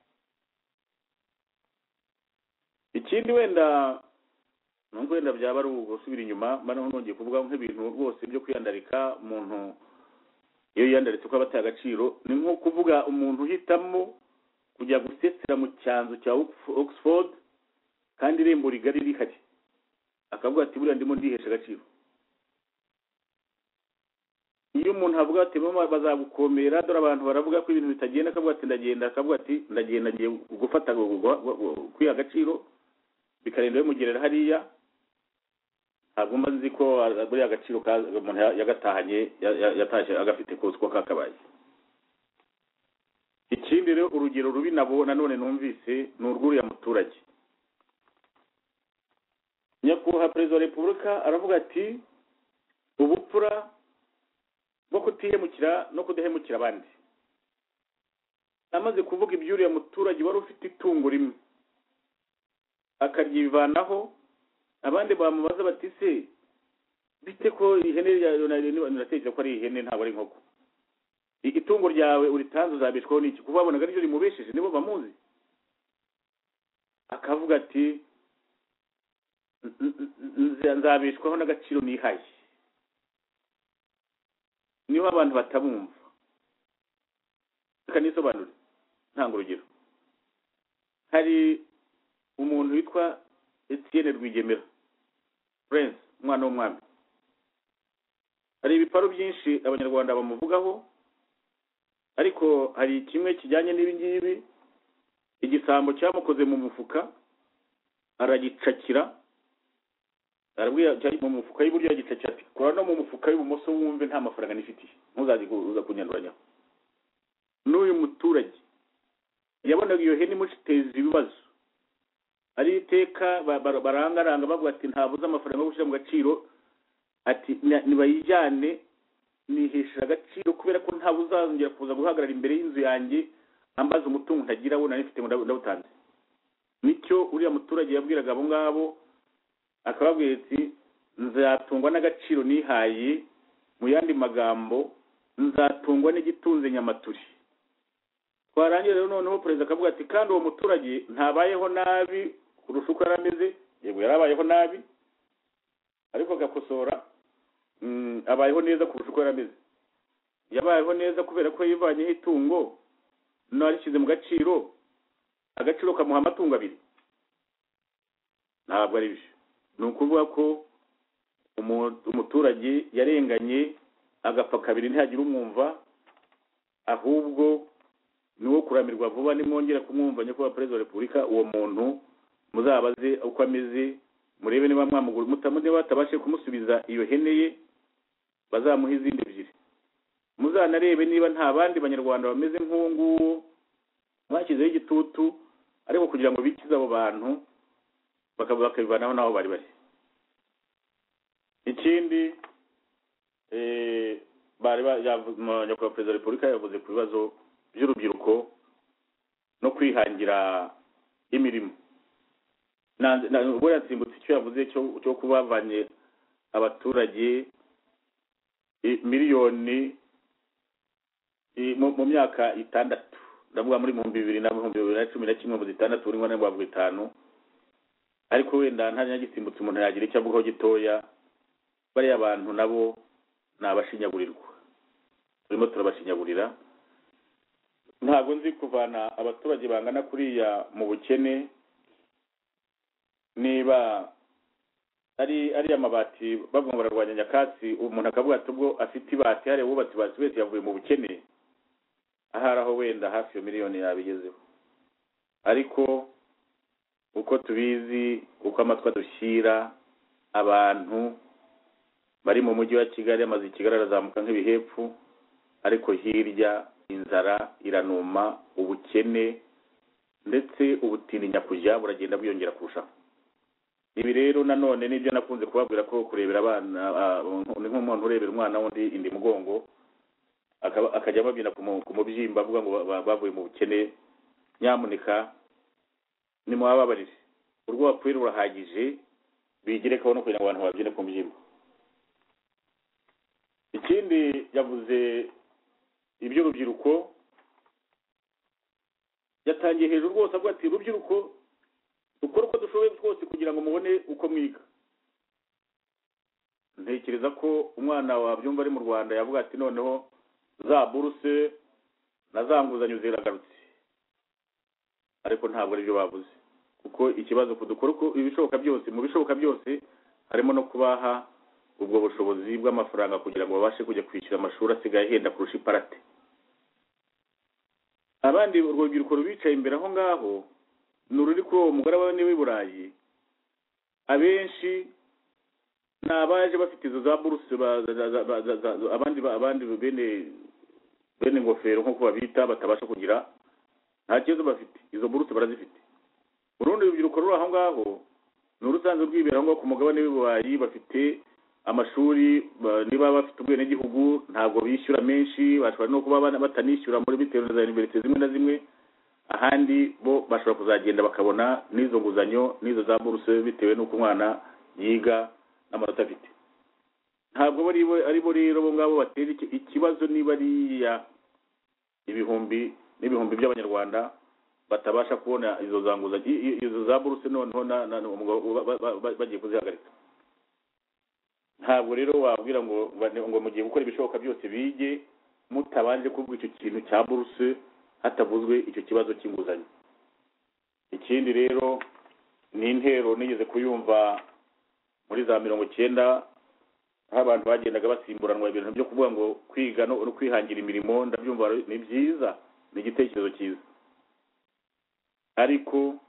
Ikindi wenda nubwo wenda byaba ari ugusubira inyuma, mbana nongeye kuvuga nk'ibintu rwose byo kwiyandarika. Umuntu iyo yiyandaritse ko abataye agaciro, ni nko kuvuga umuntu uhitamo kujya gusesera mu cyanzu cya Oxford kandi irembo rigari rihari, akavuga ati buriya ndimo ndihesha agaciro. Iyo umuntu avuga ati mama bazagukomera, dore abantu baravuga ko ibintu bitagenda, akavuga ati ndagenda, akavuga ati ndagenda ngiye gufata kwiha agaciro, bikarinda bimugerera hariya, ntabwo mazi ko buriya agaciro umuntu yagatahanye yatashye agafite kose ko kakabaye. Ikindi rero urugero rubi nabo nanone numvise ni urw'uriya muturage. Nyakubahwa Perezida wa Repubulika aravuga ati ubupfura bwo kutihemukira no kudahemukira abandi. Amaze kuvuga iby'uriya muturage wari ufite itungo rimwe akaryivanaho, abandi bamubaza bati se bite ko ihene niratekereza ko ari ihene ntabwo ari inkoko, itungo ryawe uritanze uzabishwaho n'iki? Kuko babonaga ryo rimubesheje, nibo bamuzi. Akavuga ati nzabishwaho n'agaciro nihaye. Niho abantu batabumva. Reka nisobanure ntanga urugero. Hari umuntu witwa Etienne Rwigemera Prince, umwana w'umwami. Hari ibiparo byinshi abanyarwanda bamuvugaho, ariko hari kimwe kijyanye n'ibi ngibi. Igisambo cyamukoze mu mufuka aragicakira, arabwiye cyari mu mufuka y'iburyo yagicakira ati kora no mu mufuka y'ubumoso wumve nta mafaranga nifitiye, ntuzazi kuza kunyanduranya. N'uyu muturage yabonaga iyo hene imuteza ibibazo, ari iteka barangaranga bavuga ati ntabuze amafaranga yo gushyira mu gaciro, ati nibayijyane nihesha agaciro kubera ko nta buzazongera kuza guhagarara imbere y'inzu yanjye ambaza umutungo ntagira wo nari mfite ngo ndawutanze. Nicyo uriya muturage yabwiraga abo ngabo, akababwira ati nzatungwa n'agaciro nihaye mu yandi magambo nzatungwa n'igitunze nyamaturi. Twarangira rero noneho perezida akavuga ati kandi uwo muturage ntabayeho nabi kurusha uko yarameze. Yego yarabayeho nabi ariko agakosora, mm, abayeho neza kurusha uko yarameze. Yabayeho neza kubera ko yivanyeho itungo narishyize mu gaciro, agaciro kamuha amatungo abiri. Ntabwo ari byo. Ni ukuvuga ko umuturage yarenganye agapfa kabiri ntihagire umwumva, ahubwo niwo kuramirwa vuba nimwongera kumwumva nyakubahwa perezida wa repubulika. Uwo muntu muzabaze uko ameze, murebe niba mwamugura mutamu, niba batabashe kumusubiza iyo hene ye bazamuha izindi ebyiri. Muzanarebe niba nta bandi banyarwanda bameze nk'uwo nguwo bashyizeho igitutu ariko kugira ngo bikize abo bantu bakabivanaho n'aho bari bari. Ikindi eh bari nyakubahwa perezida wa repubulika yavuze ku bibazo by'urubyiruko no kwihangira imirimo. Ubwo yatsimbutse icyo yavuze cyo kubavanye abaturage miliyoni mu myaka itandatu, ndavuga muri mu bibiri na cumi na kimwe mu zitandatu uri ngwana bwa bitanu. Ariko wenda nta nyagisimbutse umuntu yagira icyo avugaho gitoya. Bari abantu nabo nabashinyagurirwa, turimo turabashinyagurira. Ntabwo nzi kuvana abaturage bangana kuriya mu bukene niba ari ari amabati bavuga ngo bararwanya nyakatsi. Umuntu akavuga ati ubwo afite ibati hari wubatse bati wese yavuye mu bukene, aharaho wenda hafi ya miliyoni yabigezeho. Ariko uko tubizi, uko amatwa dushyira, abantu bari mu mujyi wa Kigali amaze Kigali arazamuka nk'ibihepfu, ariko hirya inzara iranuma, ubukene ndetse ubutindi nyakujya buragenda bwiyongera kurushaho. Ibi rero nanone nibyo nakunze kubabwira ko kurebera abana ni nk'umuntu urebera umwana wundi indi mugongo akajya babyina ku mubyimba avuga ngo bavuye mu bukene. Nyamuneka nimubabarire, urwo wapfuye rurahagije, bigerekaho no kugira ngo abantu babyine ku mubyimba. Ikindi yavuze iby'urubyiruko, yatangiye hejuru rwose avuga ati urubyiruko dukora uko dushoboye twose kugira ngo mubone uko mwiga. Ntekereza ko umwana wabyumva ari mu Rwanda yavuga ati noneho za buruse na za nguzanyo ziragarutse. Ariko ntabwo ari byo bavuze, kuko ikibazo kudukora uko ibishoboka byose, mu bishoboka byose harimo no kubaha ubwo bushobozi bw'amafaranga kugira ngo babashe kujya kwishyura amashuri asigaye henda kurusha iparate. Abandi urubyiruko rubicaye imbere aho ngaho nururi kuri uwo mugara wa w'i Burayi, abenshi nabaje bafite izo za buruse, abandi abandi bene bene ngofero nko babita batabasha kugira, nta kibazo bafite, izo buruse barazifite. Urundi urubyiruko ruri aho ngaho n'urusanzwe rwibera ngo ku mugabane w'i Burayi bafite amashuri, niba bafite ubwene gihugu ntabwo bishyura menshi, bashobora no kuba batanishyura muri bitewe na universite zimwe na zimwe. Ahandi bo bashobora kuzagenda bakabona n'izo nguzanyo n'izo za buruse bitewe n'uko umwana yiga n'amanota afite. Ntabwo bari ari bo rero bo ngabo batera ikibazo niba ari ya ibihumbi n'ibihumbi by'abanyarwanda batabasha kubona izo za nguzanyo, izo za buruse noneho bagiye kuzihagarika. Ntabwo rero wabwira ngo ngo mugiye gukora ibishoboka byose bige mutabanje kuvuga icyo kintu cya buruse hatavuzwe icyo kibazo cy'inguzanyo. Ikindi rero ni intero nigeze kuyumva muri za mirongo icyenda aho abantu bagendaga basimburanwa ibintu byo kuvuga ngo kwiga no kwihangira imirimo. Ndabyumva ni byiza, ni igitekerezo cyiza, ariko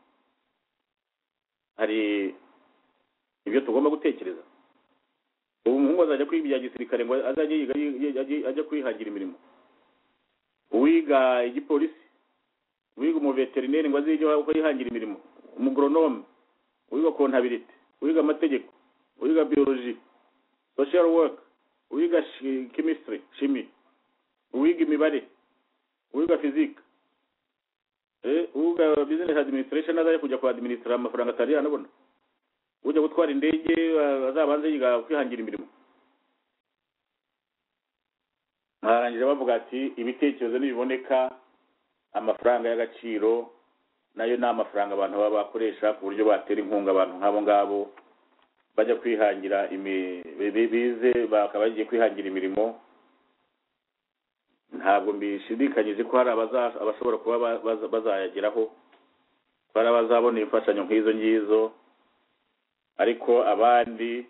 hari ibyo tugomba gutekereza. Ubu umuhungu azajya kwiga ibya gisirikare ngo azajye yiga ajya kwihangira imirimo, uwiga igipolisi, uwiga umuveterineri ngo azijye uko yihangira imirimo, umugronome, uwiga kontabilite, uwiga amategeko, uwiga biology, social work, uwiga chemistry, chimie, uwiga imibare, uwiga physique, eh uwiga business administration azajya kujya kwa administra amafaranga atari anabona, ujya gutwara indege azabanze yiga kwihangira imirimo. barangira bavuga ati ibitekerezo nibiboneka amafaranga y'agaciro nayo ni amafaranga abantu baba bakoresha ku buryo batera inkunga abantu nk'abo ngabo bajya kwihangira bize bakaba bagiye kwihangira imirimo. Ntabwo mbishidikanyije ko hari abashobora kuba bazayageraho, ko hari abazabona imfashanyo nk'izo ngizo, ariko abandi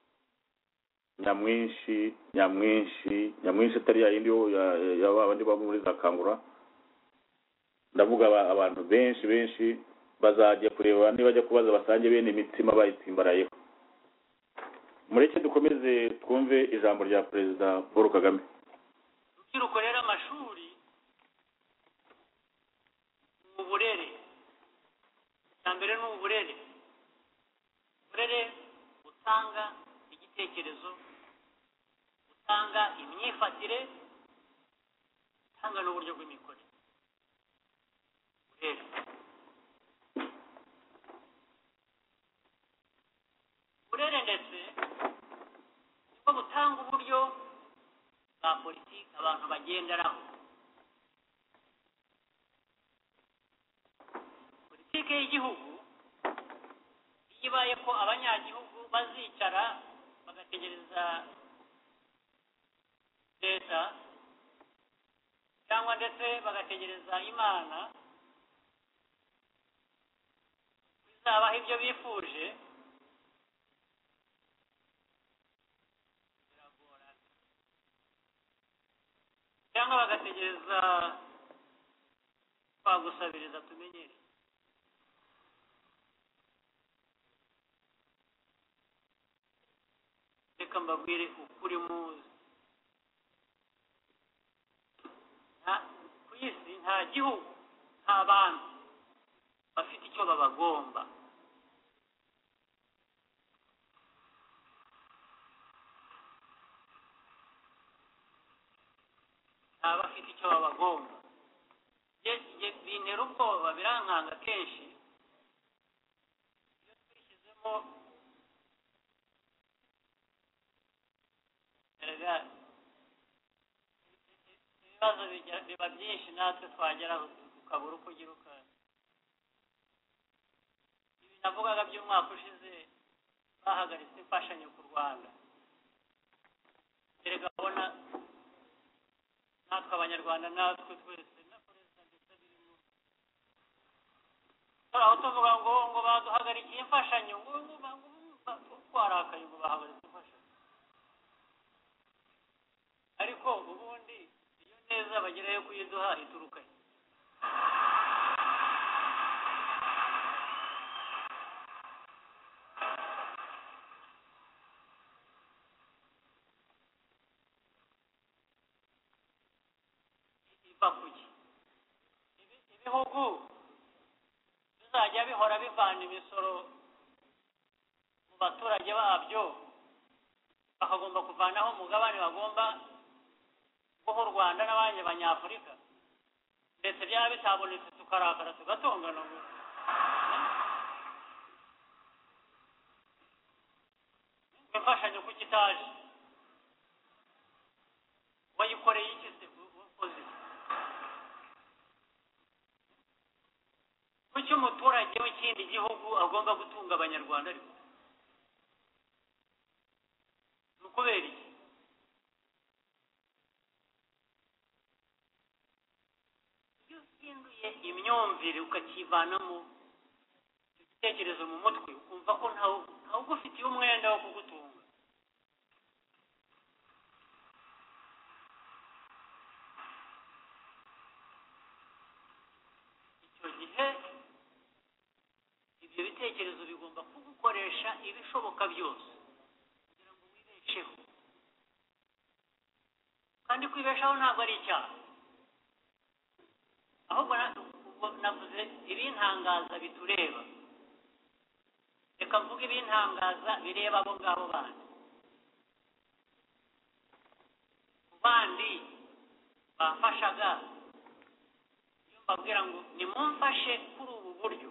nyamwinshi nyamwinshi nyamwinshi atari ya yindi abandi baba muri za kangura, ndavuga abantu benshi benshi bazajya kureba niba bajya kubaza basange bene imitsima bayitsimbarayeho. Mureke dukomeze twumve ijambo rya Perezida Paul Kagame. Urubyiruko rero amashuri uburere cyambere ni uburere uburere utanga igitekerezo, utanga imyifatire, utanga n'uburyo bw'imikorere. Uburere uburere ndetse nibwo butanga uburyo bwa politiki abantu bagenderaho. Politiki y'igihugu ibaye ko abanyagihugu bazicara bagategereza leta cyangwa ndetse bagategereza Imana bizabaho ibyo bifuje, cyangwa bagategereza twagusabiriza tumenyere. Reka mbabwire ukuri muzi, ku isi nta gihugu nta bantu bafite icyo babagomba. Abafite icyo babagomba bintera ubwoba, birankanga kenshi iyo twishyizemo ibibazo biba byinshi natwe twageraho tukabura uko ugira ukana. Ibi navugaga by'umwaka ushize bahagaritse imfashanyo ku Rwanda, erega abona natwe abanyarwanda natwe twese na perezida ndetse birimo aho tuvuga ngo ngo baduhagarikiye imfashanyo ngo twarakaye ngo bahagaritse imfashanyo, ariko ubundi iyo neza bagerayo kuyiduha iturukaye. Ibihugu bizajya bihora bivana imisoro mu baturage babyo, bakagomba kuvanaho umugabane bagomba guha u Rwanda n'abandi banyafurika, ndetse byaba bitabonetse tukarakara tugatongana. Imfashanyo kuko itaje wayikoreye iki se ukoze kuki umuturage w'ikindi gihugu agomba gutunga abanyarwanda? Ariko ni ukubera iki? Iyo uhinduye imyumvire ukakivanamo igitekerezo mu mutwe ukumva ko ntawe ugufitiye umwenda wo kugutunga, icyo gihe ibyo bitekerezo bigomba kugukoresha ibishoboka byose kugira ngo wibesheho. Kandi kwibeshaho ntabwo ari icyaha, ahubwo navuze ibintangaza bitureba. Reka mvuge ibintangaza bireba abo ngabo bandi. Ku bandi bafashaga iyo mbabwira ngo nimumfashe kuri ubu buryo,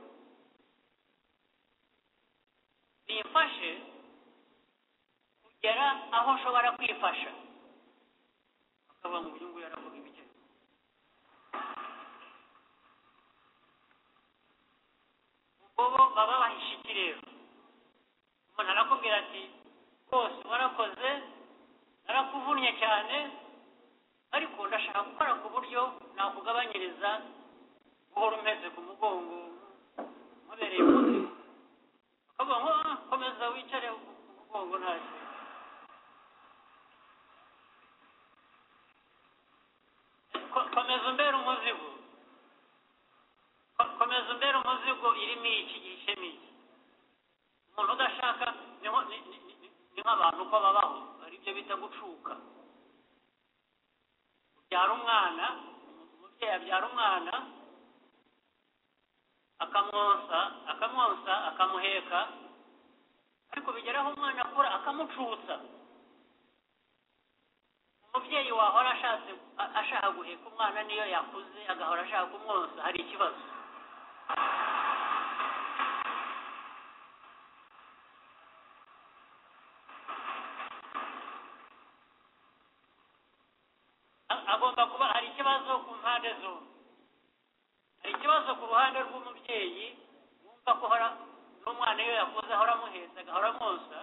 nimfashe kugera aho nshobora kwifasha, akaba mu nyungu yaravuga ibike ubwo baba bahishe ikirero umuntu arakubwira ati rwose warakoze narakuvunnye cyane ariko ndashaka gukora ku buryo nakugabanyiriza guhora umeze ku mugongo mubereye mubi akavuga ngo komeza wicare ku mugongo ntacyo komeza umbere umuzigo komeza umbere umuzigo irimo iki gishemi umuntu udashaka ni nk'abantu uko babaho hari ibyo bita gucuka ubyara umwana umubyeyi abyara umwana akamwonsa akamwonsa akamuheka ariko bigeraho umwana akura akamucutsa umubyeyi wahora ashatse ashaka guheka umwana niyo yakuze agahora ashaka kumwonsa hari ikibazo agomba kuba hari ikibazo ku mpande zombi hari ikibazo ku ruhande rw'umubyeyi wumva ko hora n'umwana iyo yakuze ahora amuhetse agahora amwonsa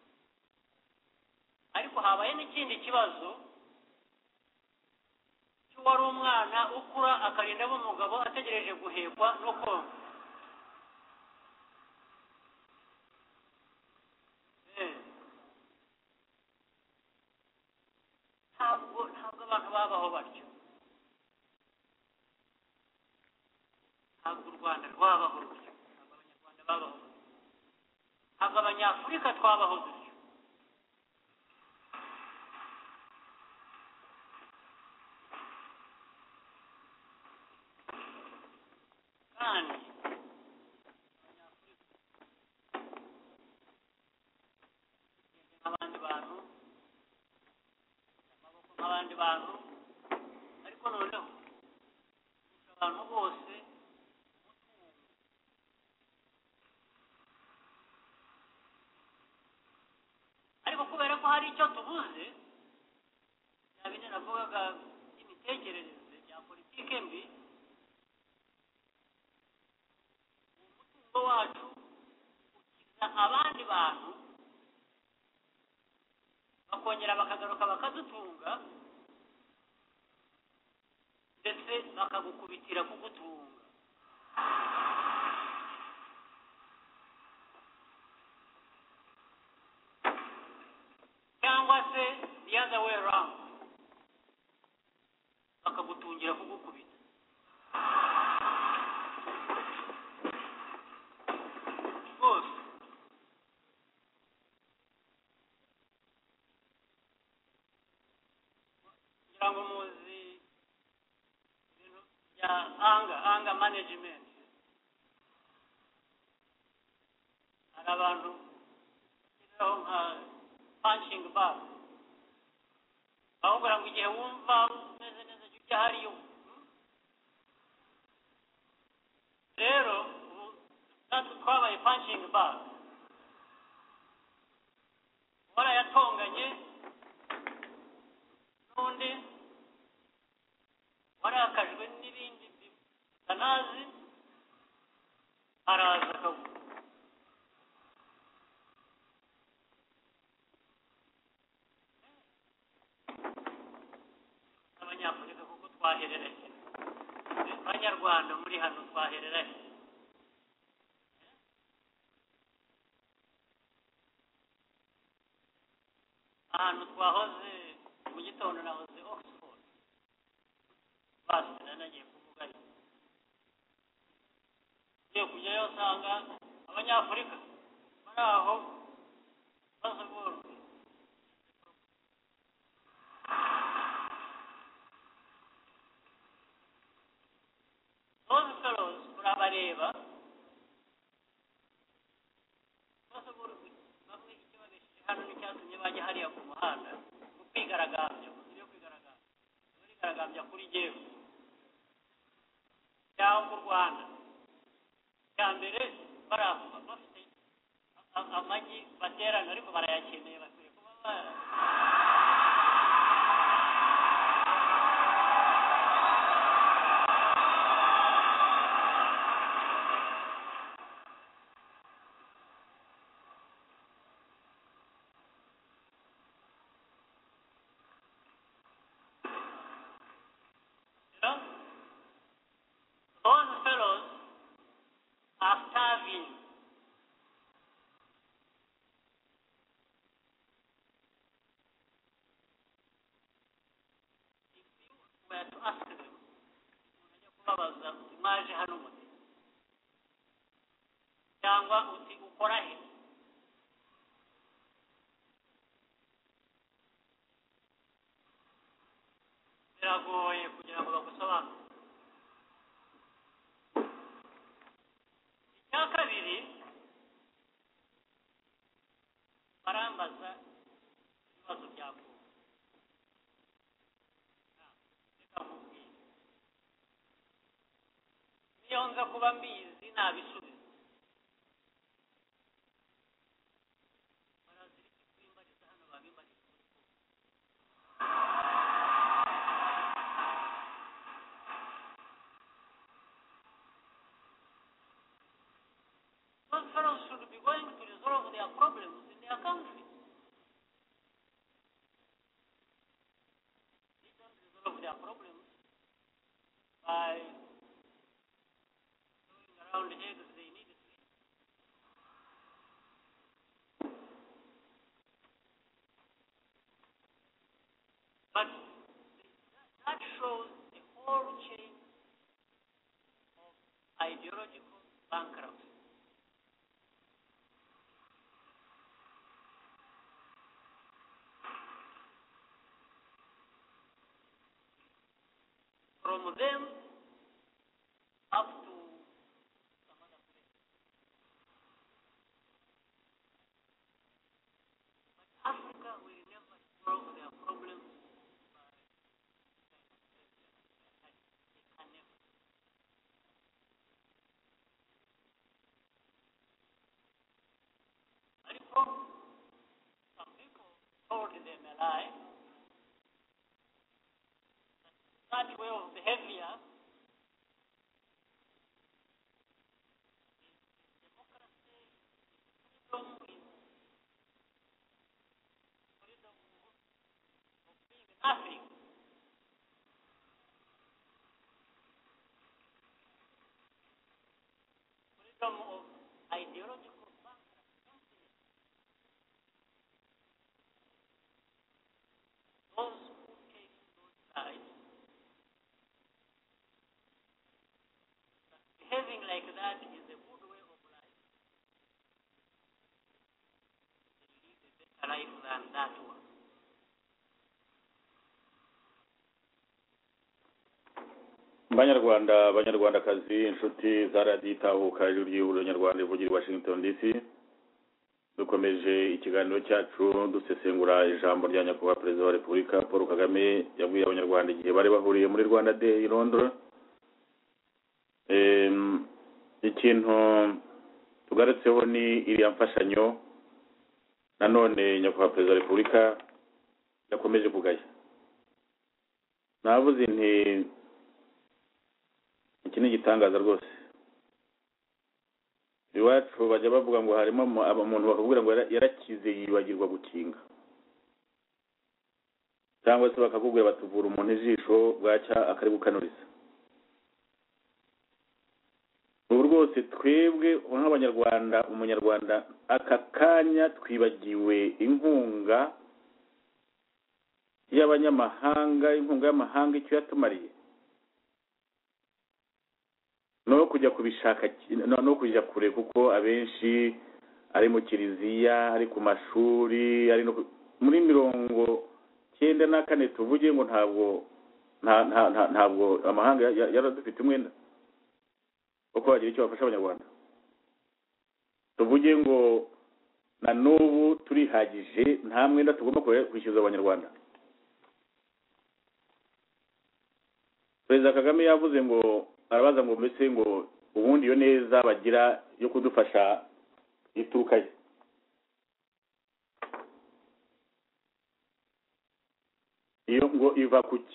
ariko habaye n'ikindi kibazo cy'uwari umwana ukura akarinda umugabo ategereje guhekwa no konka ntabwo ntabwo abantu babaho batyo ntabwo u Rwanda rwabaho rutyo ntabwo abanyarwanda babaho ntabwo abanyafurika twabaho dutyo kandi abanyafurika nk'abandi bantu amaboko nk'abandi bantu ariko noneho abantu bose ariko kubera ko hari icyo tubuze bya bindi navugaga by'imitekerereze bya politike mbi umutungo wacu ukiza abandi bantu bakongera bakagaruka bakadutunga ndetse bakagukubitira kugutunga cyangwa se the other way around bakagutungira kugukubita bose kugira ngo muzi ibintu bya anga anga management hari abantu bashyiraho nka punching bag ahubwo ngo igihe wumva umeze neza jya ujya hariyo rero natwe twabaye punching bag warayatonganye n'undi warakajwe n'ibindi bitanazi araza akavuga abanyafurika kuko twahereranye abanyarwanda muri hano twahereranye ahantu twahoze mu gitondo nahoze Oxford basi nanagiye kuvugayo ngiye kujyayo usanga abanyafurika bari aho bazugurwa those fellows urabareba bazugurwa bamwe icyo babeshije hano n'icyatumye bajya hariya ku muhanda mu kwigaragambya yo kwigaragambya barigaragambya kuri jyewe cyangwa u Rwanda cya mbere baravuga bafite amagi baterana ariko barayakeneye bakwiye kuba cyangwa uti ukora he biragoye kugira ngo bagusobanure. Icya kabiri barambaza ibibazo byabo. Reka nkubwire, niyo nza kuba mbizi ntabisubizo barazira iki kwimbariza hano babimbariza. Those fellows should be going to resolve their problems in their country. They don't resolve their problems by going around eggs they need to eat. But that shows the whole chain of ideological bankruptcy. From them up to some other place. But Africa will never solve their problems by they can never. And from some people told them a lie. That way of behavior is democracy, freedom, is freedom of being nothing. Freedom of ideological bankruptcy. Those who take those sides behaving like that is a good way of life. They live a better life than that one. Banyarwanda, Banyarwandakazi, inshuti za radiyo itahuka ijwi ry'ihuriro nyarwanda rivugira i Washington D C, dukomeje ikiganiro cyacu dusesengura ijambo rya nyakubahwa perezida wa Repubulika Paul Kagame yabwiye abanyarwanda igihe bari bahuriye muri Rwanda Day i Londres. Um, ikintu tugarutseho ni iriya mfashanyo nanone nyakubahwa perezida wa Repubulika yakomeje kugaya. Navuze nti iki ni igitangaza rwose. Iwacu bajya bavuga ngo harimo umuntu bakubwira ngo yarakize yibagirwa gukinga, cyangwa se bakakubwira batuvura umuntu ijisho bwacya akari gukanuriza. Ubu rwose twebwe nk'abanyarwanda, umunyarwanda aka kanya twibagiwe inkunga y'abanyamahanga, inkunga y'amahanga icyo yatumariye, no kujya kubishaka no kujya kure, kuko abenshi ari mu kiliziya, ari ku mashuri, ari no muri mirongo cyenda na kane tuvuge ngo ntabwo ntabwo amahanga yaradufite umwenda uko bagira icyo bafasha abanyarwanda. Tuvuge ngo na n'ubu turihagije, nta mwenda tugomba kwishyuza abanyarwanda. Perezida Kagame yavuze ngo arabaza ngo mbese ngo ubundi yo neza bagira yo kudufasha iturukaye. Iyo ngo iva kuki?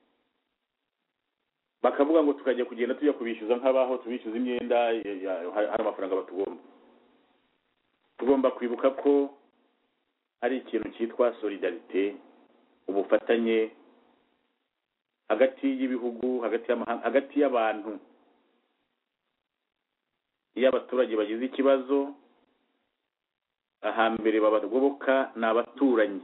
Bakavuga ngo tukajya kugenda tujya kubishyuza nk'abaho tubishyuza imyenda, hari amafaranga batugomba. Tugomba kwibuka ko hari ikintu cyitwa solidarite, ubufatanye hagati y'ibihugu, hagati y'amahanga, hagati y'abantu. Iyo abaturage bagize ikibazo, ahambere babagoboka n'abaturanyi.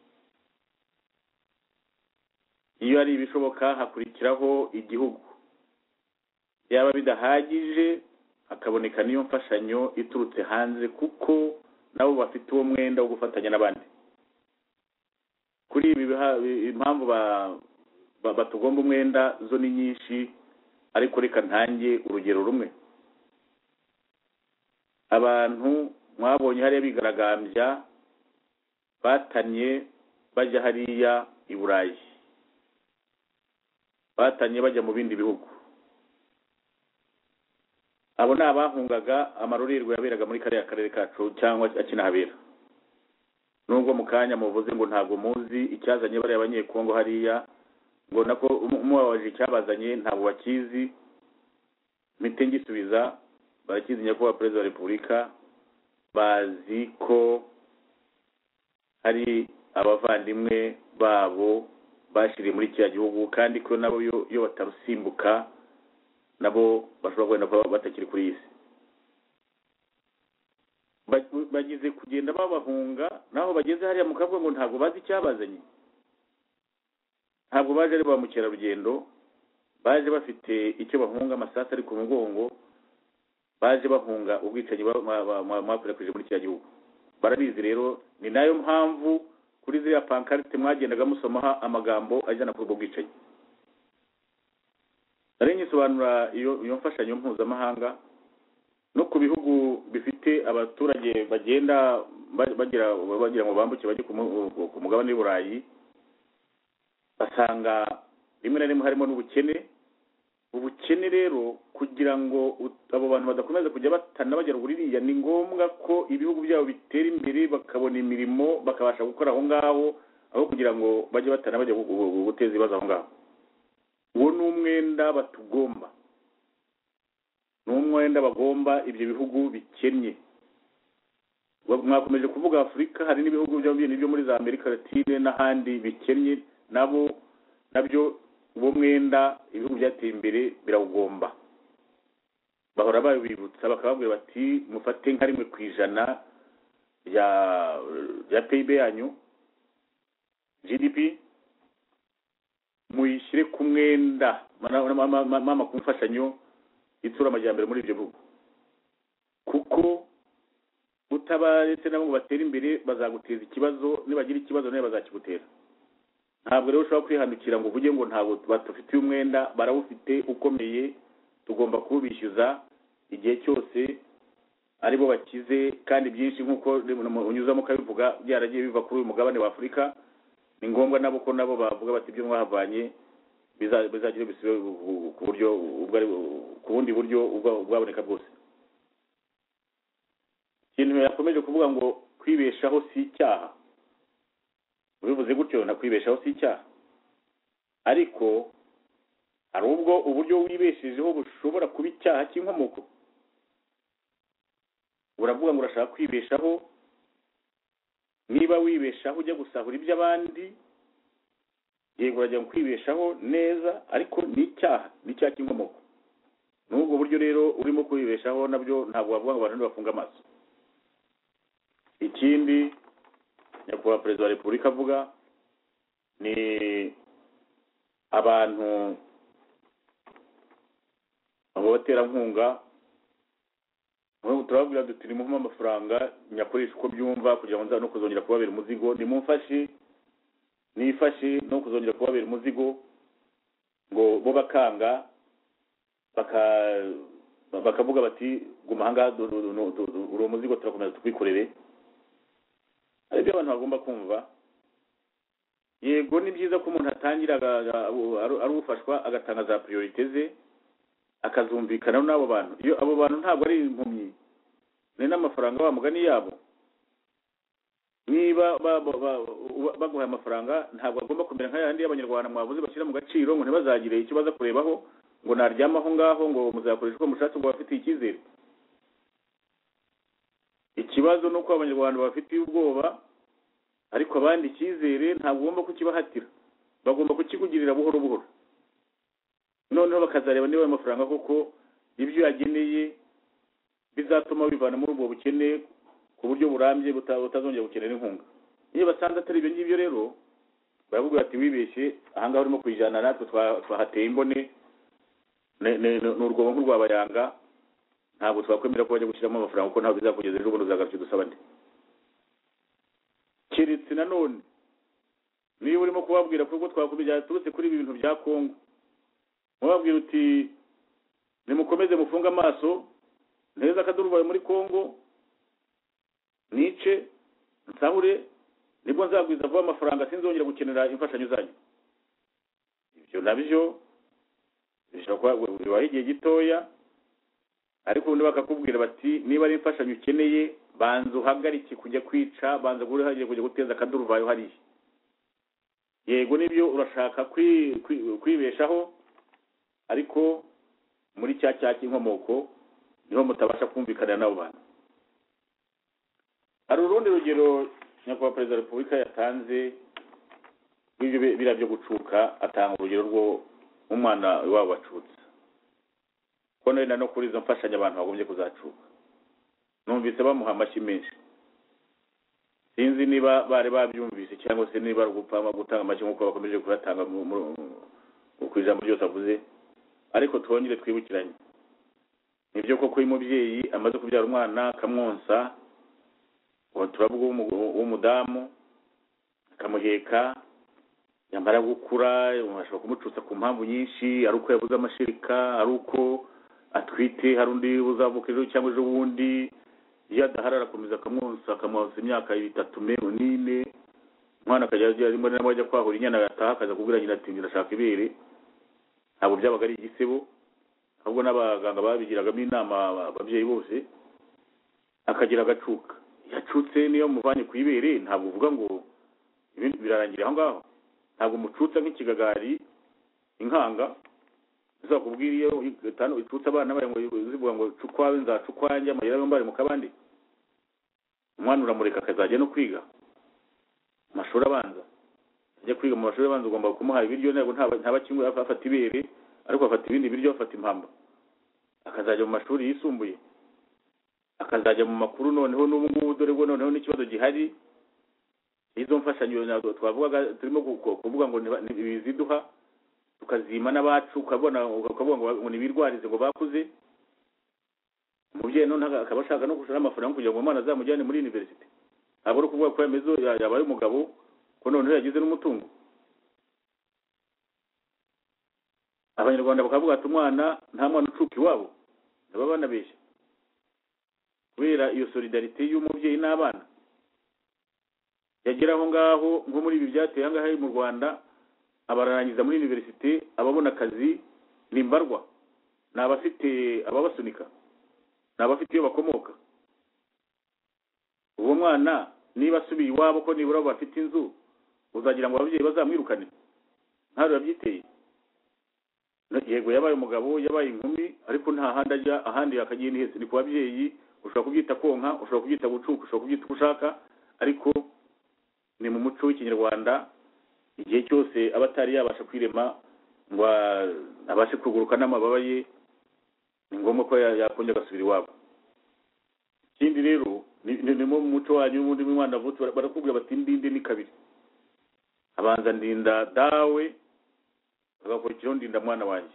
Iyo ari ibishoboka hakurikiraho igihugu. Yaba bidahagije hakaboneka n'iyo mfashanyo iturutse hanze kuko nabo bafite uwo mwenda wo gufatanya n'abandi. Kuri ibi impamvu batugomba umwenda zo ni nyinshi, ariko reka ntange urugero rumwe. Abantu mwabonye hariya bigaragambya batanye bajya hariya i Burayi, batanye bajya mu bindi bihugu. Abo ni abahungaga amarorerwa yaberaga muri kariya karere kacu cyangwa akinahabera. Nubwo mu kanya muvuze ngo ntabwo muzi icyazanye bariya abanyekongo hariya, ngo nako umubabaje icyabazanye ntabwo bakizi, mpite ngisubiza barakizi nyakubahwa perezida wa repubulika, bazi ko hari abavandimwe babo bashiriye muri kiriya gihugu, kandi ko nabo iyo batarusimbuka nabo bashobora kwenda kuba batakiri kuri iyi si. Bagize kugenda babahunga, naho bageze hariya mu kavuga ngo ntabwo bazi icyabazanye. Ntabwo baje ari ba mukerarugendo, baje bafite icyo bahunga, amasasa ari ku mugongo, baje bahunga ubwicanyi mwakwirakwije muri kiriya gihugu. Barabizi rero, ni nayo mpamvu kuri ziriya pankarite mwagendaga musomaho amagambo ajyana kuri ubwo bwicanyi. Nari nyisobanura iyo iyo mfashanyo mpuzamahanga no ku bihugu bifite abaturage bagenda bagira bagira ngo bambuke bajye ku mugabane w'i Burayi, basanga rimwe na rimwe harimo n'ubukene. Ubukene rero kugira ngo abo bantu badakomeza kujya batana bagera uririya, ni ngombwa ko ibihugu byabo bitera imbere bakabona imirimo bakabasha gukora aho ngaho, aho kugira ngo bajye batana bajya guteza ibibazo aho ngaho. Uwo ni umwenda batugomba, ni umwenda bagomba ibyo bihugu bikennye. Mwakomeje kuvuga Afurika, hari n'ibihugu byo muri za Amerika Latine n'ahandi bikennye, nabo nabyo uwo mwenda ibihugu byateye imbere birawugomba. Bahora babibutsa bakababwira bati mufate nka rimwe ku ijana ya ya P I B yanyu, G D P, muyishyire ku mwenda mama ku mfashanyo itsura amajyambere muri ibyo bihugu, kuko utabaretse nabo ngo batere imbere bazaguteza ikibazo, nibagira ikibazo nawe bazakigutera. Ntabwo rero ushobora kwihandukira ngo uvuge ngo ntabwo batufitiye umwenda, barawufite ukomeye, tugomba kubishyuza igihe cyose aribo bakize, kandi byinshi nk'uko unyuzamo ukabivuga byaragiye biva kuri uyu mugabane wa Afurika. Ni ngombwa nabo ko nabo bavuga bati ibyo mwahavanye bizagira bisibe ku buryo ku bundi buryo ubwaboneka bwose. Ikintu yakomeje kuvuga ngo kwibeshaho si icyaha, ubivuze gutyo na kwibeshaho si icyaha, ariko hari ubwo uburyo wibeshejeho bushobora kuba icyaha cy'inkomoko. Uravuga ngo urashaka kwibeshaho, niba wibeshaho ujya gusahura iby'abandi, yego urajya kwibeshaho neza, ariko ni icyaha, ni icyaha cy'inkomoko. N'ubwo buryo rero urimo kwibeshaho nabyo ntabwo wavuga ngo abantu bafunga amaso. Ikindi nyakubahwa perezida wa repubulika avuga ni abantu abo baterankunga, turababwira duti nimuhe amafaranga nyakoresha uko byumva kugira ngo nza no kuzongera kubabera umuzigo, nimumfashe nifashe no kuzongera kubabera umuzigo, ngo bo bakanga bakavuga bati guma ahangaha uri umuzigo turakomeza tukwikorere. Ari byo abantu bagomba kumva. Yego ni byiza ko umuntu atangira ari ufashwa agatanga za priorite ze, akazumvikana n'abo bantu. Iyo abo bantu ntabwo ari impumyi, ni n'amafaranga bamugani yabo. Niba baguhaye amafaranga ntabwo agomba kumera nk'ayandi y'abanyarwanda mwavuze bashyira mu gaciro ngo ntibazagire icyo baza kurebaho, ngo naryamaho ngaho ngo muzakoresha uko mushatse ngo bafitiye icyizere. Ikibazo ni uko abanyarwanda bafitiye ubwoba, ariko abandi icyizere ntabwo ugomba kukibahatira, bagomba kukigugirira buhoro buhoro. Noneho bakazareba niba ayo mafaranga koko ibyo yageneye bizatuma bivana muri ubwo bukene ku buryo burambye butazongera gukenera inkunga. Iyo basanze atari ibyo ngibyo rero baravuga bati wibeshye ahangaha urimo kwijana natwe twahateye imbone, ni urwobo nk'urwabayanga, ntabwo twakwemera ko bajya gushyiramo amafaranga kuko ntabwo bizakugeza ejo bundi uzagaruka dusaba nde. Keretse nanone niba urimo kubabwira ko twakubijya turutse kuri ibi bintu bya Kongo, mubabwira uti nimukomeze mufunga amaso neza akaduruvaye muri Kongo nice nsahure nibwo nzagwiza vuba amafaranga sinzongera gukenera imfashanyo zanyu. Ibyo nabyo bishobora kuba bibaye igihe gitoya, ariko ubundi bakakubwira bati niba ari imfashanyo ukeneye banza uhagarike kujya kwica, banza gure hagiye kujya guteza akaduruvayo hariya. Yego nibyo urashaka kwibeshaho, ariko muri cya cya cy'inkomoko niho mutabasha kumvikana n'abo bantu. Hari urundi rugero nyakubahwa perezida wa repubulika yatanze rw'ibyo biriya byo gucuka, atanga urugero rwo umwana wabo wacutse ko nari no kuri izo mfashanyo abantu bagombye kuzacuka. Numvise bamuha amashyi menshi, sinzi niba bari babyumvise cyangwa se niba ari ugupfa gutanga amashyi nk'uko bakomeje kuyatanga ku ijambo ryose avuze. Ariko twongere twibukiranye nibyo koko uyu mubyeyi amaze kubyara umwana akamwonsa, turavuga w'umudamu akamuheka, yamara gukura ashobora kumututsa ku mpamvu nyinshi, ari uko yabuze amashirika, ari uko atwite, hari undi uzavuka ejo cyangwa ejo bundi, iyo adahari arakomeza akamwonsa akamwonsa imyaka itatu n'ine, umwana akajya arimo nabo ajya kwahura inyana agataha akaza kubwira nyina ati ndashaka ibere. Ntabwo byabaga ari igisebo, ahubwo n'abaganga babigiragamo inama ababyeyi bose, akagira agacuka. Yacutse niyo muvanye ku ibere ntabwo uvuga ngo ibintu birarangira aho ngaho, ntabwo mucutsa nk'ikigagari inkanga uzakubwira iyo itanu icutsa abana bari ngo zivuga ngo cukwawe nzacukwanjye amayira y'ambari mu kabandi. Umwana uramureka akazajya no kwiga amashuri abanza, ajya kwiga mu mashuri abanza ugomba kumuha ibiryo, ntabwo ntaba kimwe afata ibere, ariko afata ibindi biryo, afata impamba, akazajya mu mashuri yisumbuye, akazajya mu makuru. Noneho n'ubu ngubu dore ngo noneho n'ikibazo gihari, izo mfashanyo twavugaga turimo kuvuga ngo biziduha tukazima n'abacu, ukabona ukavuga ngo nibirwarize ngo bakuze. Umubyeyi none akaba ashaka no gushora amafaranga kugira ngo umwana azamujyane muri university, ntabwo ari ukuvuga ko yamezo yabaye umugabo ko noneho yagize n'umutungo. Abanyarwanda bakavuga ati umwana nta mwana ucuka iwabo, baba banabeshya kubera iyo solidarite y'umubyeyi n'abana. Yagera aho ngaho nko muri ibi byateye ahangaha mu Rwanda, abararangiza muri university, ababona akazi nimbarwa, n'abafite ababasunika, n'abafite iyo bakomoka. Uwo mwana niba asubiye iwabo ko nibura bafite inzu, uzagira ngo ababyeyi bazamwirukane? Ntabwo yabyiteye. Yego yabaye umugabo, yabaye inkumi, ariko nta handi ajya, ahandi yakagiye ni hese. Ni ku babyeyi, ushobora kubyita konka, ushobora kubyita gucuka, ushobora kubyita uko ushaka, ariko ni mu muco w'ikinyarwanda. Igihe cyose abatari yabasha kwirema ngo abashe kuguruka n'amababa ye, ni ngombwa ko yakongera agasubira iwabo. Ikindi rero ni mu muco wanyu n'ubundi mwana avutse barakubwira bati ndinde ni kabiri, abanza ndinda dawe agakurikiraho ndinda mwana wanjye.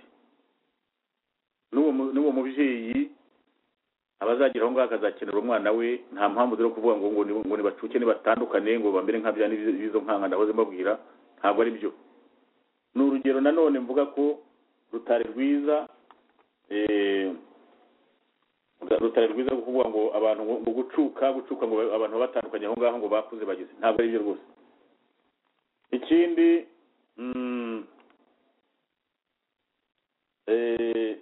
N'uwo mubyeyi abazagira aho ngaho akazakenera umwana we, nta mpamvu zo kuvuga ngo ngo nibacuke nibatandukane ngo bambere nka bya n'izo nkanga ndahoze mbabwira. Ntabwo ari byo. Ni urugero nanone mvuga ko rutari rwiza, eh rutari rwiza kuvuga ngo abantu ngo gucuka gucuka ngo abantu batandukanye aho ngaho ngo bakuze bagize. Ntabwo ari byo rwose. Ikindi mm, eh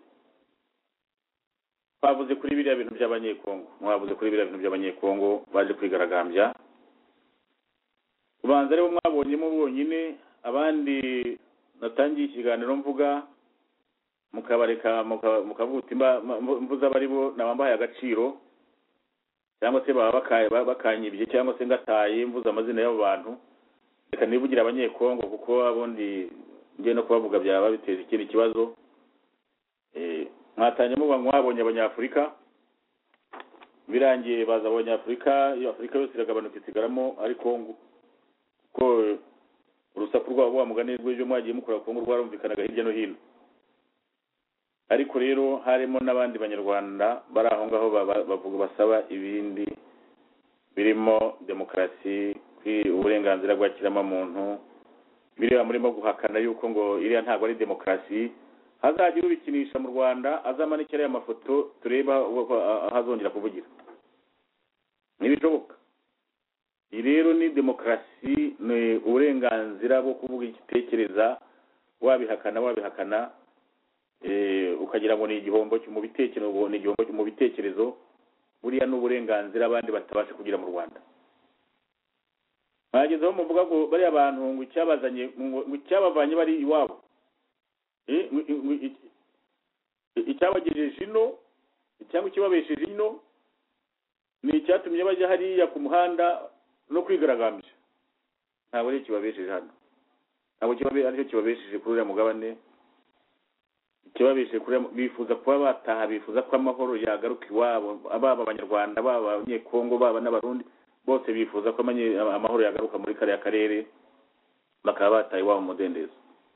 bavuze kuri biriya bintu by'abanyekongo, mwavuze kuri biriya bintu by'abanyekongo baje kwigaragambya. Ubanza rero mwabonyemo bonyine, abandi natangiye ikiganiro mvuga mukabareka mukavuga mvuza bari bo nabambaye agaciro, cyangwa se baba bakaye bakanyibye, cyangwa se ngataye mvuza amazina y'abo bantu. Reka nivugira abanyekongo kuko abundi ngiye no kubavuga byaba biteza ikindi kibazo. Eh mwatanye muba mwabonye abanyafrika, birangiye baza abanyafrika, iyo Afrika yose iragabanuka isigaramo ari Kongo, ko urusaku rwabo wa mugani rw'ibyo mwagiye mukora Kongo rwarumvikanaga hirya no hino. ariko rero harimo n'abandi banyarwanda bari aho ngaho bavuga basaba ibindi birimo demokarasi, uburenganzira bwa kiremwamuntu, biriya murimo guhakana yuko ngo iriya ntabwo ari demokarasi. Hazagira ubikinisha mu Rwanda azamanikira aya mafoto tureba ahazongera kuvugira. Ntibishoboka. Iyi rero ni demokarasi, ni uburenganzira bwo kuvuga igitekereza, wabihakana wabihakana eh ukagira ngo ni igihombo cyo mu bitekerezo, ni igihombo cyo mu bitekerezo, buriya n'uburenganzira abandi batabasha kugira mu Rwanda. Bagezeho muvuga ngo bari abantu ngo icyabazanye ngo cyabavanye bari iwabo, eh icyabagejeje ino cyangwa kibabesheje ino ni icyatumye bajya hariya ku muhanda no kwigaragambya. Ntabwo ari kibabesheje hano, ntabwo kibabe aricyo kibabesheje kuri uriya mugabane. Kibabesheje kuri bifuza kuba bataha, bifuza ko amahoro yagaruka iwabo, ababa abanyarwanda, baba abanyekongo, baba n'abarundi, bose bifuza ko amahoro yagaruka muri kariya karere, bakaba bataye iwabo mu mudendezo,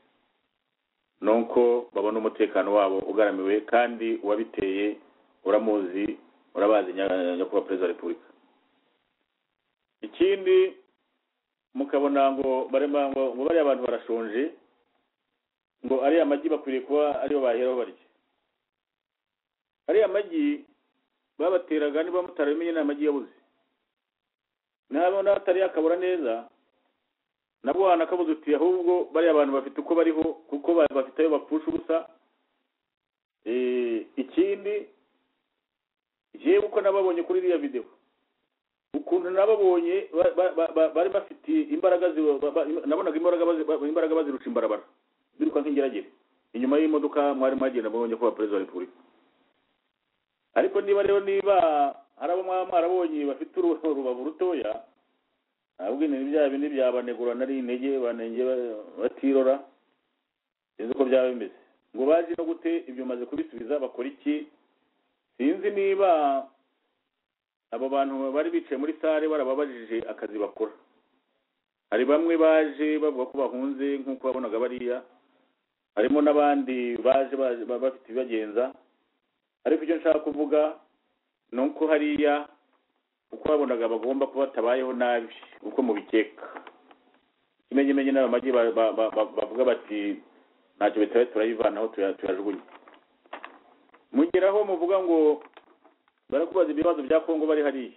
nuko babona umutekano wabo ugaramiwe, kandi uwabiteye uramuzi, urabazi, nyakubahwa perezida wa repubulika. Ikindi mukabona ngo barema ngo ngo bari abantu barashonje, ngo ari amagi bakwiriye kuba ariyo baheraho barya. Ari amagi babateraga niba mutarabimenye n'amagi yabuze, nabo natari yakabura neza, nabwo hanakabuze uti ahubwo bari abantu bafite uko bariho, kuko bafite ayo bapfusha ubusa. Eh ikindi je uko nababonye kuri iriya video, ukuntu nababonye bari bafite imbaraga, nabonaga imbaraga imbaraga bazirusha imbarabara, biruka nk'ingeragere inyuma y'imodoka mwari magenda babonye ko perezida wa repubulika. Ariko niba rero niba harabo mwarabonye bafite urubavu rutoya, ahubwo ni bya bindi byabanegura nari intege banenge batirora, sinzi ko byaba bimeze. Ngo baje no gute ibyo maze kubisubiza bakora iki? Sinzi niba abo bantu bari bicaye muri sare barababajije akazi bakora. Hari bamwe baje bavuga ko bahunze nk'uko babonaga bariya, harimo n'abandi baje bafite ibibagenza. Ariko icyo nshaka kuvuga nuko hariya uko babonaga bagomba kuba tabayeho nabi uko mubikeka. Kimenye menye n'abamagi bavuga bati ntacyo bitaye turayivanaho tuyajugunye. Mugeraho muvuga ngo barakubaza ibibazo bya Kongo bari hariya,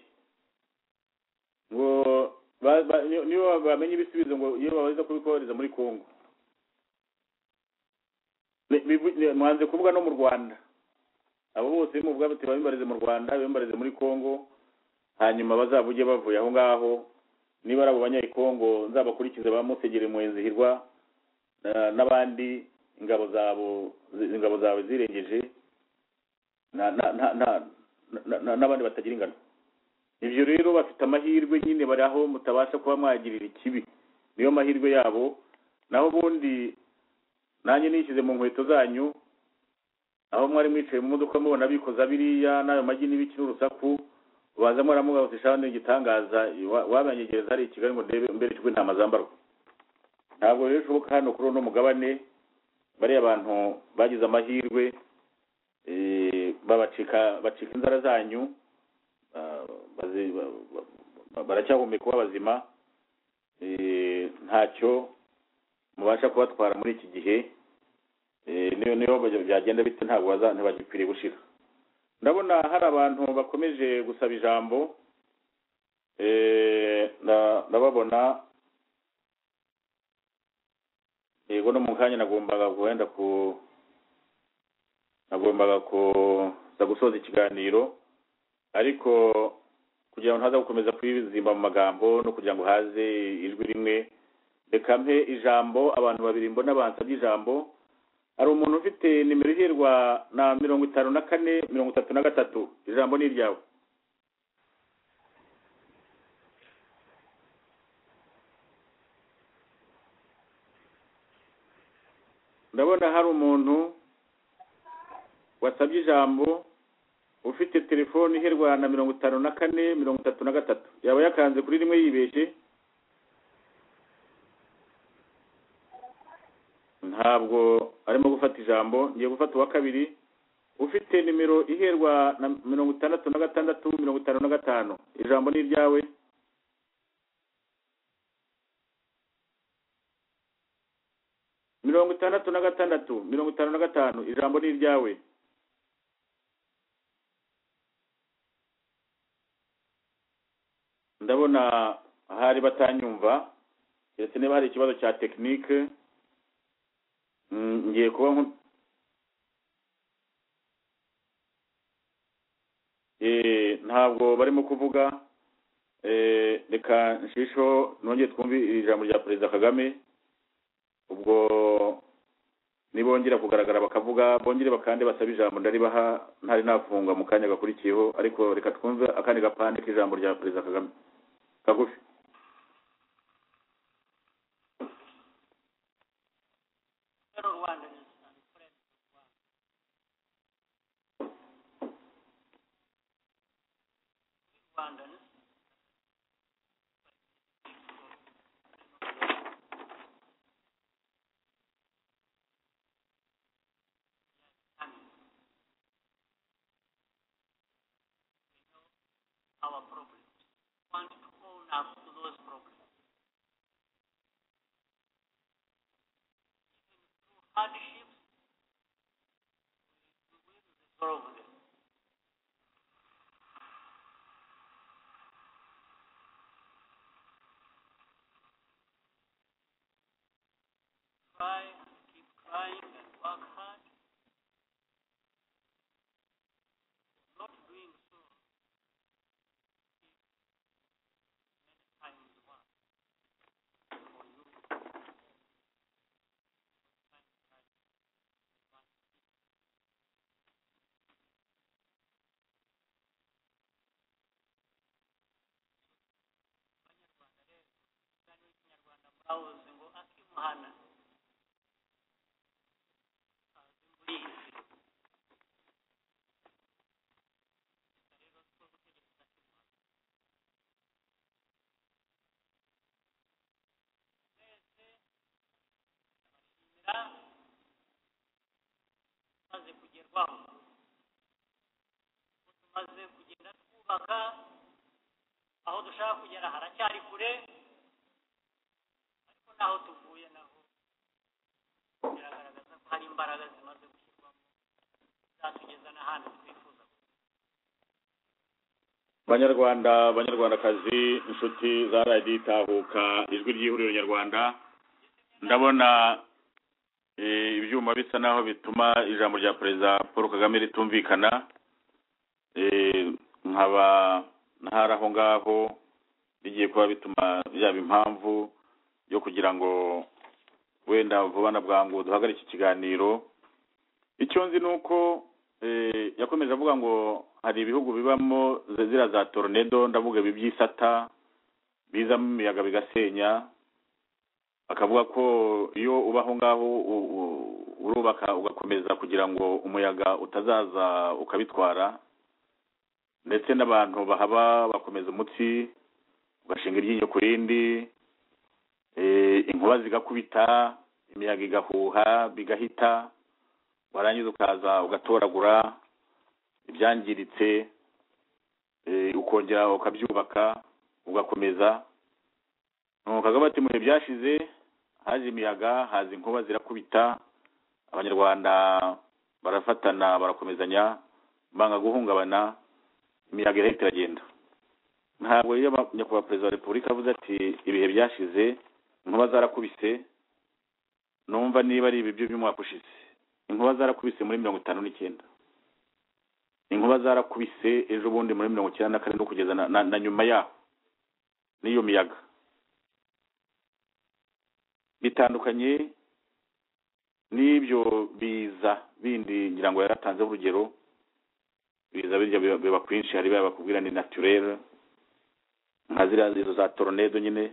ngo niyo bamenye ibisubizo ngo iyo babaza kubikohereza muri Kongo. Mwanze kuvuga no mu Rwanda, abo bose muvuga bati babimbarize mu Rwanda, babimbarize muri Kongo, hanyuma bazavuge bavuye aho ngaho. Niba arabo banyayikongo nzabakurikize bamusegere muenzihirwa n'abandi ingabo zabo ingabo zawe zirengeje na na na n'abandi batagira ingano. Ibyo rero bafite amahirwe nyine bari aho mutabasha kuba mwagirira ikibi, niyo mahirwe yabo. Naho bundi nanjye nishyize mu nkweto zanyu, aho mwari mwicaye mu modoka mubona bikoza biriya n'ayo magi n'ibiki n'urusaku, baza mwaramuga utishane igitangaza wabanyegereza ari Kigali ngo ndebe mbere cyo intama zambarwa. Ntabwo rero shoboka hano kuri no mugabane bari abantu bagize amahirwe, eh babacika bacika inzara zanyu, bazi baracyahumeka babazima, eh ntacyo mubasha kubatwara muri iki gihe. Eh niyo niyo byagenda bite ntabwo bazante bagipfire gushira. Ndabona hari abantu bakomeje gusaba ijambo, eh ndababona yego no mu kanya nagombaga guhenda ku nagombaga ko za gusoza ikiganiro, ariko kugira ngo ntaza gukomeza kwizimba mu magambo no kugira ngo haze ijwi rimwe, reka mpe ijambo abantu babiri mbona bansabye ijambo. Hari umuntu ufite nimero ihirwa na mirongo itanu na kane mirongo itatu na gatatu. Ijambo ni iryawe. Ndabona hari umuntu wasabye ijambo ufite telefone ihirwa na mirongo itanu na kane mirongo itatu na gatatu. Yaba yakanze kuri rimwe yibeshe. Ntabwo arimo gufata ijambo. Ngiye gufata uwa kabiri. ufite nimero iherwa na mirongo itandatu na gatandatu mirongo itanu na gatanu ijambo ni iryawe. mirongo itandatu na gatandatu mirongo itanu na gatanu ijambo ni iryawe. ndabona ahari batanyumva ndetse niba hari ikibazo cya tekinike ngiye kuba ntabwo barimo kuvuga. Reka nshisho nongeye twumve ijambo rya Perezida Kagame, ubwo nibongera kugaragara bakavuga bongere bakande basaba ijambo ndaribaha ntari nafunga mu kanya gakurikiyeho, ariko reka twumve akandi gapande k'ijambo rya Perezida Kagame kagufi. Our problems. Want to own up to those problems. Even through hardships, we will resolve them. Try, keep trying and work hard. Not doing so. Avuze ngo akimuhana maze kugerwaho tumaze kugenda twubaka aho dushaka kugera haracyari kure, aho tuvuye naho biragaragaza ko hari imbaraga zimaze gushyirwamo zatugeza n'ahandi twifuza. Banyarwanda banyarwandakazi inshuti za radiyo itahuka ijwi ry'ihuriro nyarwanda, ndabona ibyuma bisa naho bituma ijambo rya Perezida Paul Kagame ritumvikana. nkaba ntari aho ngaho bigiye kuba bituma byaba impamvu yo kugira ngo wenda vuba na bwangu duhagarike iki kiganiro. Icyo nzi nuko yakomeje avuga ngo hari ibihugu bibamo zira za tornado, ndavuga bibyisata bizamo imiyaga bigasenya, akavuga ko iyo ubaho ngaho urubaka ugakomeza kugira ngo umuyaga utazaza ukabitwara, ndetse n'abantu bahaba bakomeza umutsi ugashinga iryinyo ku rindi, inkuba zigakubita, imiyaga igahuha bigahita, warangiza ukaza ugatoragura ibyangiritse, ukongera ukabyubaka ugakomeza. Kagame ati mu bihe byashize haje imiyaga, haza inkuba zirakubita, abanyarwanda barafatana barakomezanya banga guhungabana, imiyaga irahita iragenda. Ntabwo iyo nyakubahwa Perezida wa Repubulika avuze ati ibihe byashize inkuba zarakubise, numva niba ari ibyo by'umwaka ushize. Inkuba zarakubise muri mirongo itanu n'icyenda, inkuba zarakubise ejo bundi muri mirongo icyenda na kane no kugeza na, na, na nyuma yaho n'iyo miyaga. Bitandukanye n'ibyo biza bindi ngira ngo yaratanze urugero, biza birya biba kwinshi, hari bakubwira ni naturel nka ziriya izo za tornado nyine,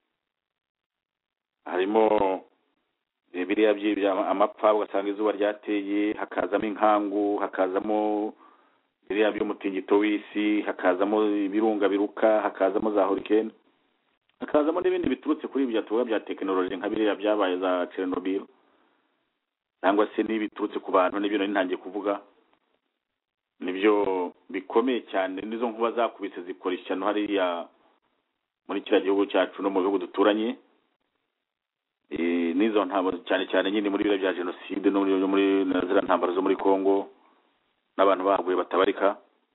harimo biriya by'ibya amapfa ugasanga izuba ryateye, hakazamo inkangu, hakazamo biriya by'umutingito w'isi, hakazamo ibirunga biruka, hakazamo za hurricane, hakazamo n'ibindi biturutse kuri ibyo tuba bya tekinoloji nka biriya byabaye za Chernobyl, cyangwa se n'ibiturutse ku bantu n'ibyo nari ntangiye kuvuga. nibyo bikomeye cyane, nizo nkuba zakubise zikora ishyano hariya muri kiriya gihugu cyacu no mu bihugu duturanye. Nizo ntambara cyane cyane nyine muri biriya bya jenoside no muri ziriya ntambara zo muri Congo n'abantu baguye batabarika.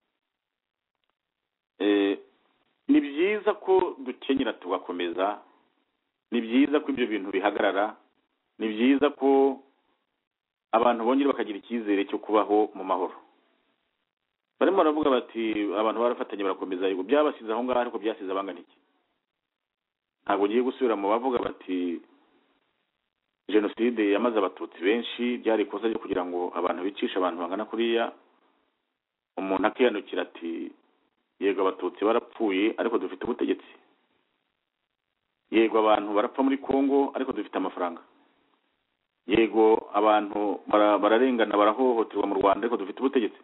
Ni byiza ko dukenyera tugakomeza, ni byiza ko ibyo bintu bihagarara, ni byiza ko abantu bongera bakagira icyizere cyo kubaho mu mahoro. Barimo baravuga bati abantu barafatanye barakomeza, yego byabasize aho ngaho ariko byasize abangana iki? Ntabwo ngiye gusubira mu bavuga bati jenoside yamaze abatutsi benshi, byari ikosa ryo kugira ngo abantu bicisha abantu bangana kuriya. Umuntu akiyanukira ati yego abatutsi barapfuye ariko dufite ubutegetsi, yego abantu barapfa muri Congo ariko dufite amafaranga, yego abantu bararengana barahohoterwa mu Rwanda ariko dufite ubutegetsi.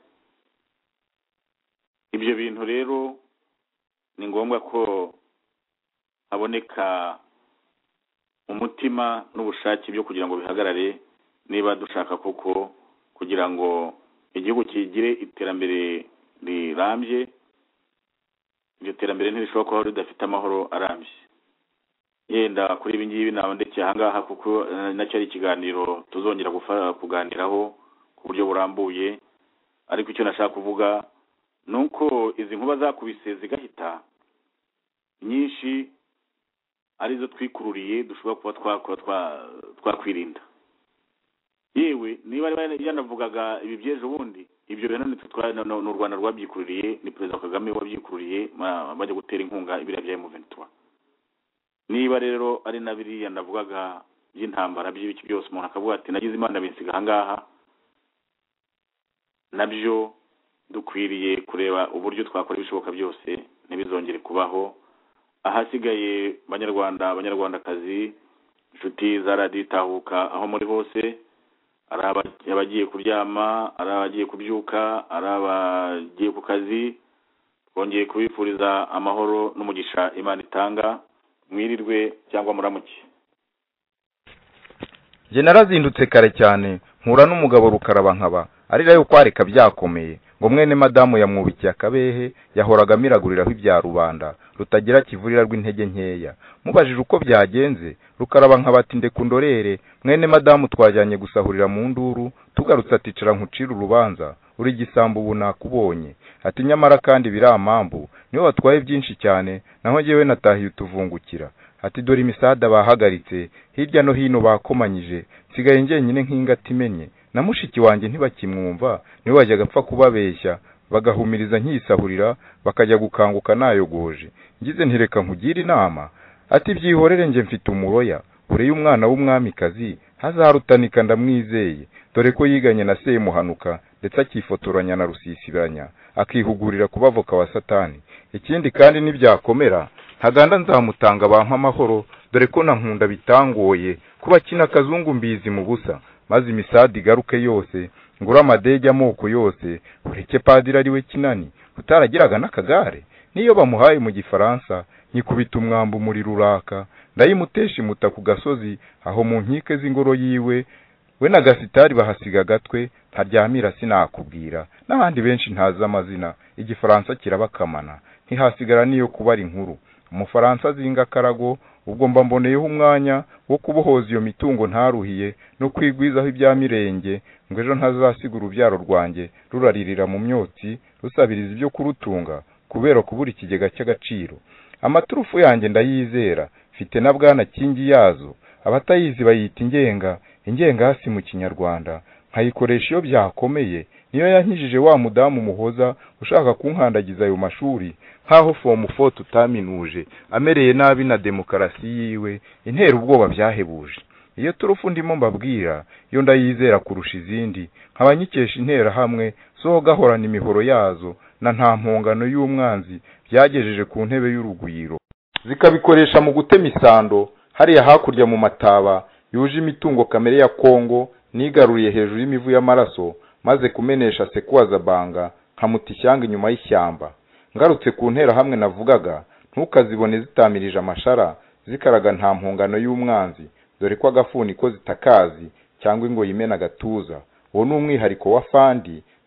Ibyo bintu rero ni ngombwa ko haboneka umutima n'ubushake byo kugira ngo bihagarare, niba dushaka koko kugira ngo igihugu kigire iterambere rirambye. Iryo terambere ntirishobora kuba ridafite amahoro arambye. Yenda kuri ibi ngibi nawe ndetse ahangaha kuko nacyo ari ikiganiro tuzongera kuganiraho ku buryo burambuye, ariko icyo nashaka kuvuga nuko izi nkuba zakubise zigahita nyinshi arizo twikururiye dushobora kuba twakora twakwirinda. Yewe niba yanavugaga ibi byeje ubundi, ibyo rero n'u Rwanda rwabyikururiye, ni Perezida Kagame wabyikururiye bajya gutera inkunga ibira bya M vingt-trois. Niba rero ari nabiri yanavugaga by'intambara by'ibiki byose umuntu akavuga ati nagize Imana binsiga ahangaha, nabyo dukwiriye kureba uburyo twakora ibishoboka byose ntibizongere kubaho. Ahasigaye Banyarwanda, Abanyarwandakazi, inshuti za radiyo Itahuka aho muri hose, ari abagiye kuryama, ari abagiye kubyuka, ari abagiye ku kazi, twongeye kubifuriza amahoro n'umugisha Imana itanga. Mwirirwe cyangwa muramuke. Je narazindutse kare cyane nkura n'umugabo Rukaraba nkaba arira yo kwareka byakomeye ngo mwene madamu yamwubikiye akabehe yahoraga miraguriraho ibya rubanda rutagira kivurira rw'intege nkeya. Mubajije uko byagenze, Rukaraba nkaba ati ndeka ndorere mwene madamu twajyanye gusahurira mu nduru, tugarutse aticara nkucira urubanza uri gisambu ubu nakubonye. Ati nyamara kandi biramambu niwe watwaye byinshi cyane, naho jewe natahiye utuvungukira. Ati dore imisada bahagaritse hirya no hino bakomanyije, sigaye ngenyine nk'ingati menye, na mushiki wanjye ntibakimwumva niwe wajyaga apfa kubabeshya bagahumiriza nkisahurira bakajya gukanguka nayogoje. Ngize ntireka nkugira inama, ati byihorere nge mfite umuroya ureye umwana w'umwamikazi hazarutanika ndamwizeye, dore ko yiganye na Semuhanuka ndetse akifotoranya na Rusisibiranya akihugurira kubavoka wa Satani. Ikindi kandi nibyakomera ntaganda nzamutanga bampa amahoro, dore ko na nkunda bitangoye kuba kina kazungu mbizi mu busa, maze imisadi garuke yose ngura amadege amoko yose, ureke padiri ari we Kinani utaragiraga n'akagare, niyo bamuhaye mu Gifaransa nyikubita umwambo muri ruraka, ndayimutesha imuta ku gasozi aho mu nkike z'ingoro yiwe, we na Gasitari bahasiga gatwe ntaryamira sinakubwira, n'abandi benshi ntaza amazina, Igifaransa kirabakamana ntihasigara niyo kubara inkuru. Umufaransa zinga karago ubwo mba mboneyeho umwanya wo kubohoza iyo mitungo ntaruhiye no kwigwizaho ibya mirenge, ngo ejo ntazasiga urubyaro rwanjye ruraririra mu myotsi rusabiriza ibyo kurutunga kubera kubura ikigega cy'agaciro. Amaturufu yanjye ndayizera, mfite na bwana kingi yazo, abatayizi bayita ingenga, ingenga hasi mu Kinyarwanda, nkayikoresha iyo byakomeye. Niyo yankijije wa mudamu Muhoza ushaka kunkandagiza ayo mashuri nkaho form four tutaminuje, amereye nabi na demokarasi yiwe, intera ubwoba byahebuje. Iyo turufu ndimo mbabwira yo ndayizera kurusha izindi, nkabanyikesha intera hamwe so gahorana imihoro yazo na nta mpongano y'umwanzi byagejeje ku ntebe y'urugwiro, zikabikoresha mu gutema isando hariya hakurya mu mataba yuje imitungo kamere ya Kongo, nigaruriye hejuru y'imivu y'amaraso maze kumenesha Sekwaza Banga nkamuta ishyanga inyuma y'ishyamba. Ngarutse ku ntera hamwe navugaga ntukazibone zitamirije amashara zikaraga nta mpongano y'umwanzi, dore ko agafuni ko zitakazi cyangwa ngo yimena gatuza. Uwo ni umwihariko wa Fandi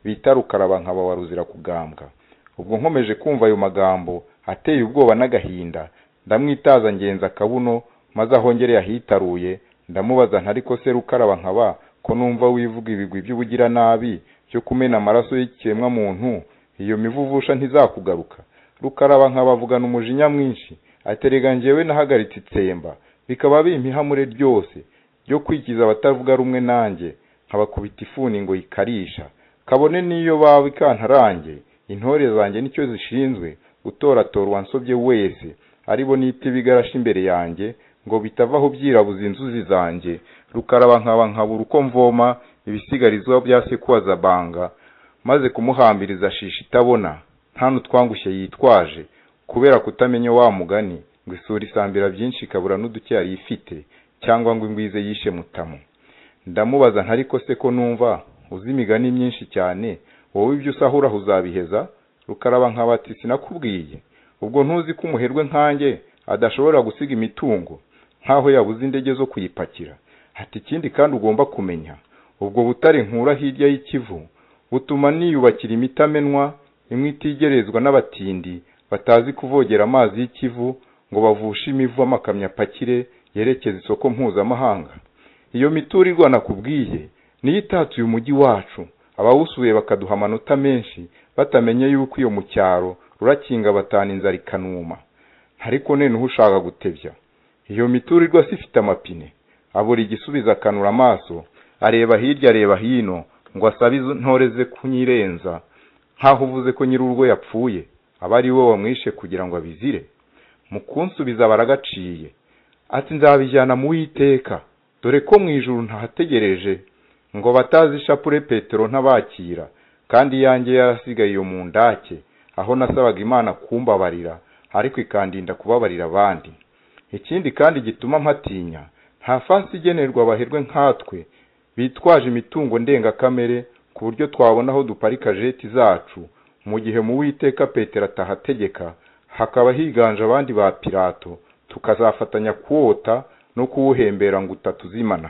bita Rukarabankaba wa Ruzira kugambwa. Ubwo nkomeje kumva ayo magambo ateye ubwoba n'agahinda, ndamwitaza ngenza akabuno maze ahongere yahitaruye, ndamubaza ntariko se Rukarabankaba ko numva wivuga ibigwi by'ubugira nabi byo kumena amaraso y'ikiremwa muntu, iyo mivuvusha ntizakugaruka. Rukarabankaba avugana umujinya mwinshi, aterega njyewe nahagaritse itsemba, bikaba bimpihamure ryose ryo kwikiza abatavuga rumwe nanjye, nkabakubita ifuni ngo ikarisha, kabone niyo bawe kantarange, intore zanjye nicyo zishinzwe gutoratora uwansobye wese, aribo nite bigarashi imbere yanjye ngo bitavaho byirabuza inzuzi zanjye. Rukarabankaba nkabura uko mvoma ibisigarizwa bya sekwaza banga, maze kumuhambiriza shisha itabona nta nutwangushye yitwaje, kubera kutamenya wa mugani ngo isura isambira byinshi kabura n'uduke yari ifite, cyangwa ngo ingwize yishe mutamu. Ndamubaza ntariko se ko numva uzi imigani myinshi cyane, wowe ibyo usahura uzabiheza? Rukarabankaba ati sinakubwiye, ubwo ntuzi ko umuherwe nkanjye adashobora gusiga imitungo nkaho yabuze indege zo kuyipakira? Ati ikindi kandi ugomba kumenya, ubwo butare nkura hirya y'ikivu butuma niyubakira imitamenwa imwe itigerezwa n'abatindi batazi kuvogera amazi y'ikivu ngo bavushe imivu amakamya pakire yerekeza isoko mpuzamahanga. Iyo miturirwa nakubwiye niyo itatuye umujyi wacu, abawusuye bakaduha amanota menshi batamenye yuko iyo mu cyaro rurakinga batana inzara ikanuma. Ariko nene ushaka gutebya, iyo miturirwa sifite amapine. Abura igisubiza akanura amaso, areba hirya areba hino ngo asabe izo ntore ze kunyirenza, nkaho uvuze ko nyir'urugo yapfuye abari we wamwishe kugira ngo abizire. Mukunsubiza baragaciye, ati nzabijyana mu Uwiteka, dore ko mu ijuru ntahategereje ngo batazi ishapure Petero ntabakira, kandi yanjye yarasigaye iyo mu ndake aho nasabaga Imana kumbabarira, ariko ikandinda kubabarira abandi. Ikindi kandi gituma mpatinya, nta fansi igenerwa abaherwe nkatwe bitwaje imitungo ndenga kamere ku buryo twabona aho duparika jeti zacu, mu gihe mu Uwiteka Petero atahategeka hakaba higanje abandi ba Pilato, tukazafatanya kuwota no kuwuhembera ngo utatuzimana.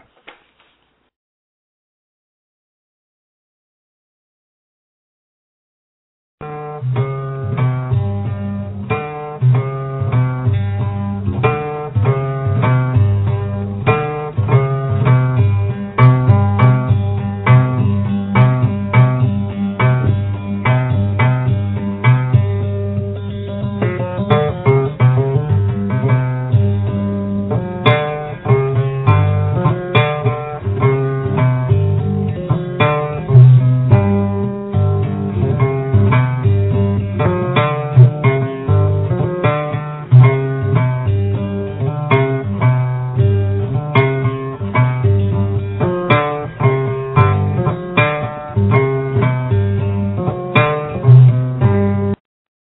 Thank you.